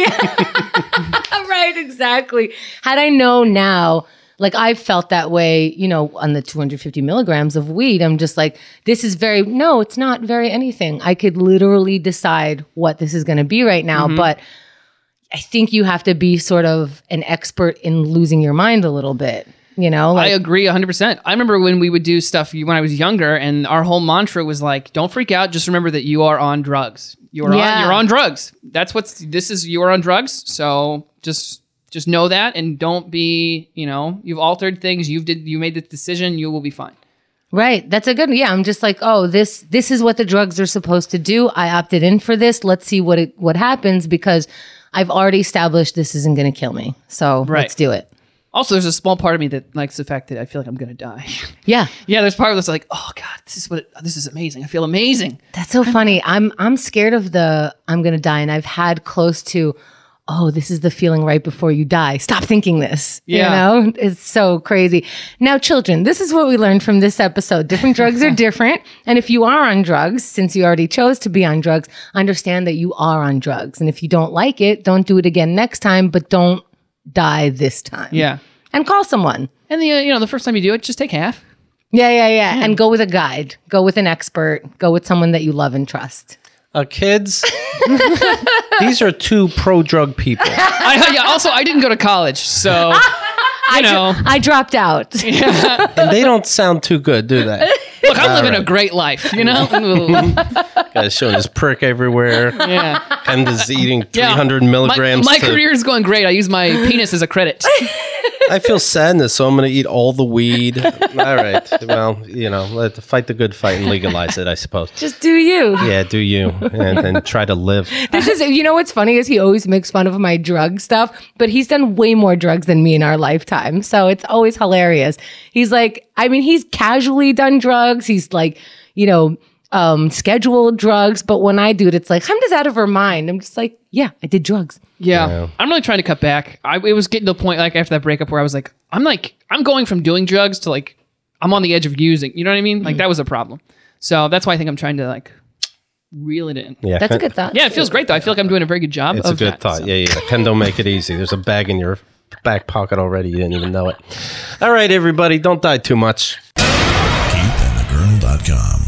Right. Exactly. Had I known now, like I've felt that way, on the 250 milligrams of weed, I'm just like, this is no, it's not very anything. I could literally decide what this is going to be right now. But I think you have to be sort of an expert in losing your mind a little bit, I agree 100%. I remember when we would do stuff when I was younger and our whole mantra was like, don't freak out. Just remember that you are on drugs. You're on drugs. You are on drugs. So just know that and don't be, you've altered things. You made the decision. You will be fine. Right. That's a good, I'm just like, oh, this is what the drugs are supposed to do. I opted in for this. Let's see what happens because I've already established this isn't going to kill me. So let's do it. Also, there's a small part of me that likes the fact that I feel like I'm going to die. Yeah. Yeah, there's part of this like, oh God, this is amazing. I feel amazing. That's so funny. I'm scared of I'm going to die. And I've had close to, this is the feeling right before you die. Stop thinking this. Yeah. It's so crazy. Now, children, this is what we learned from this episode. Different drugs are different. And if you are on drugs, since you already chose to be on drugs, understand that you are on drugs. And if you don't like it, don't do it again next time, but don't die this time. Yeah. And call someone. And the first time you do it, just take half. Yeah. And go with a guide. Go with an expert. Go with someone that you love and trust. Kids, these are two pro-drug people. Also, I didn't go to college, so, I dropped out. And they don't sound too good, do they? Look, I'm living a great life, Guy's showing his prick everywhere. Yeah. And is eating 300 milligrams. My career is going great. I use my penis as a credit. I feel sadness, so I'm going to eat all the weed. All right. Well, let's fight the good fight and legalize it, I suppose. Just do you. Yeah, do you. And try to live. This is, what's funny is he always makes fun of my drug stuff, but he's done way more drugs than me in our lifetime. So it's always hilarious. He's like, he's casually done drugs. He's like, scheduled drugs. But when I do it, it's like, I'm just out of her mind. I'm just like, yeah, I did drugs. Yeah. I'm really trying to cut back. It was getting to the point like after that breakup where I was like, I'm going from doing drugs to like, I'm on the edge of using. You know what I mean? Like that was a problem. So that's why I think I'm trying to like reel it in. Yeah, that's a good thought. Yeah, it feels great though. I feel like I'm doing a very good job. It's a good thought. So. Yeah. Ken, don't make it easy. There's a bag in your back pocket already. You didn't even know it. All right, everybody, don't die too much. KeithAndTheGirl.com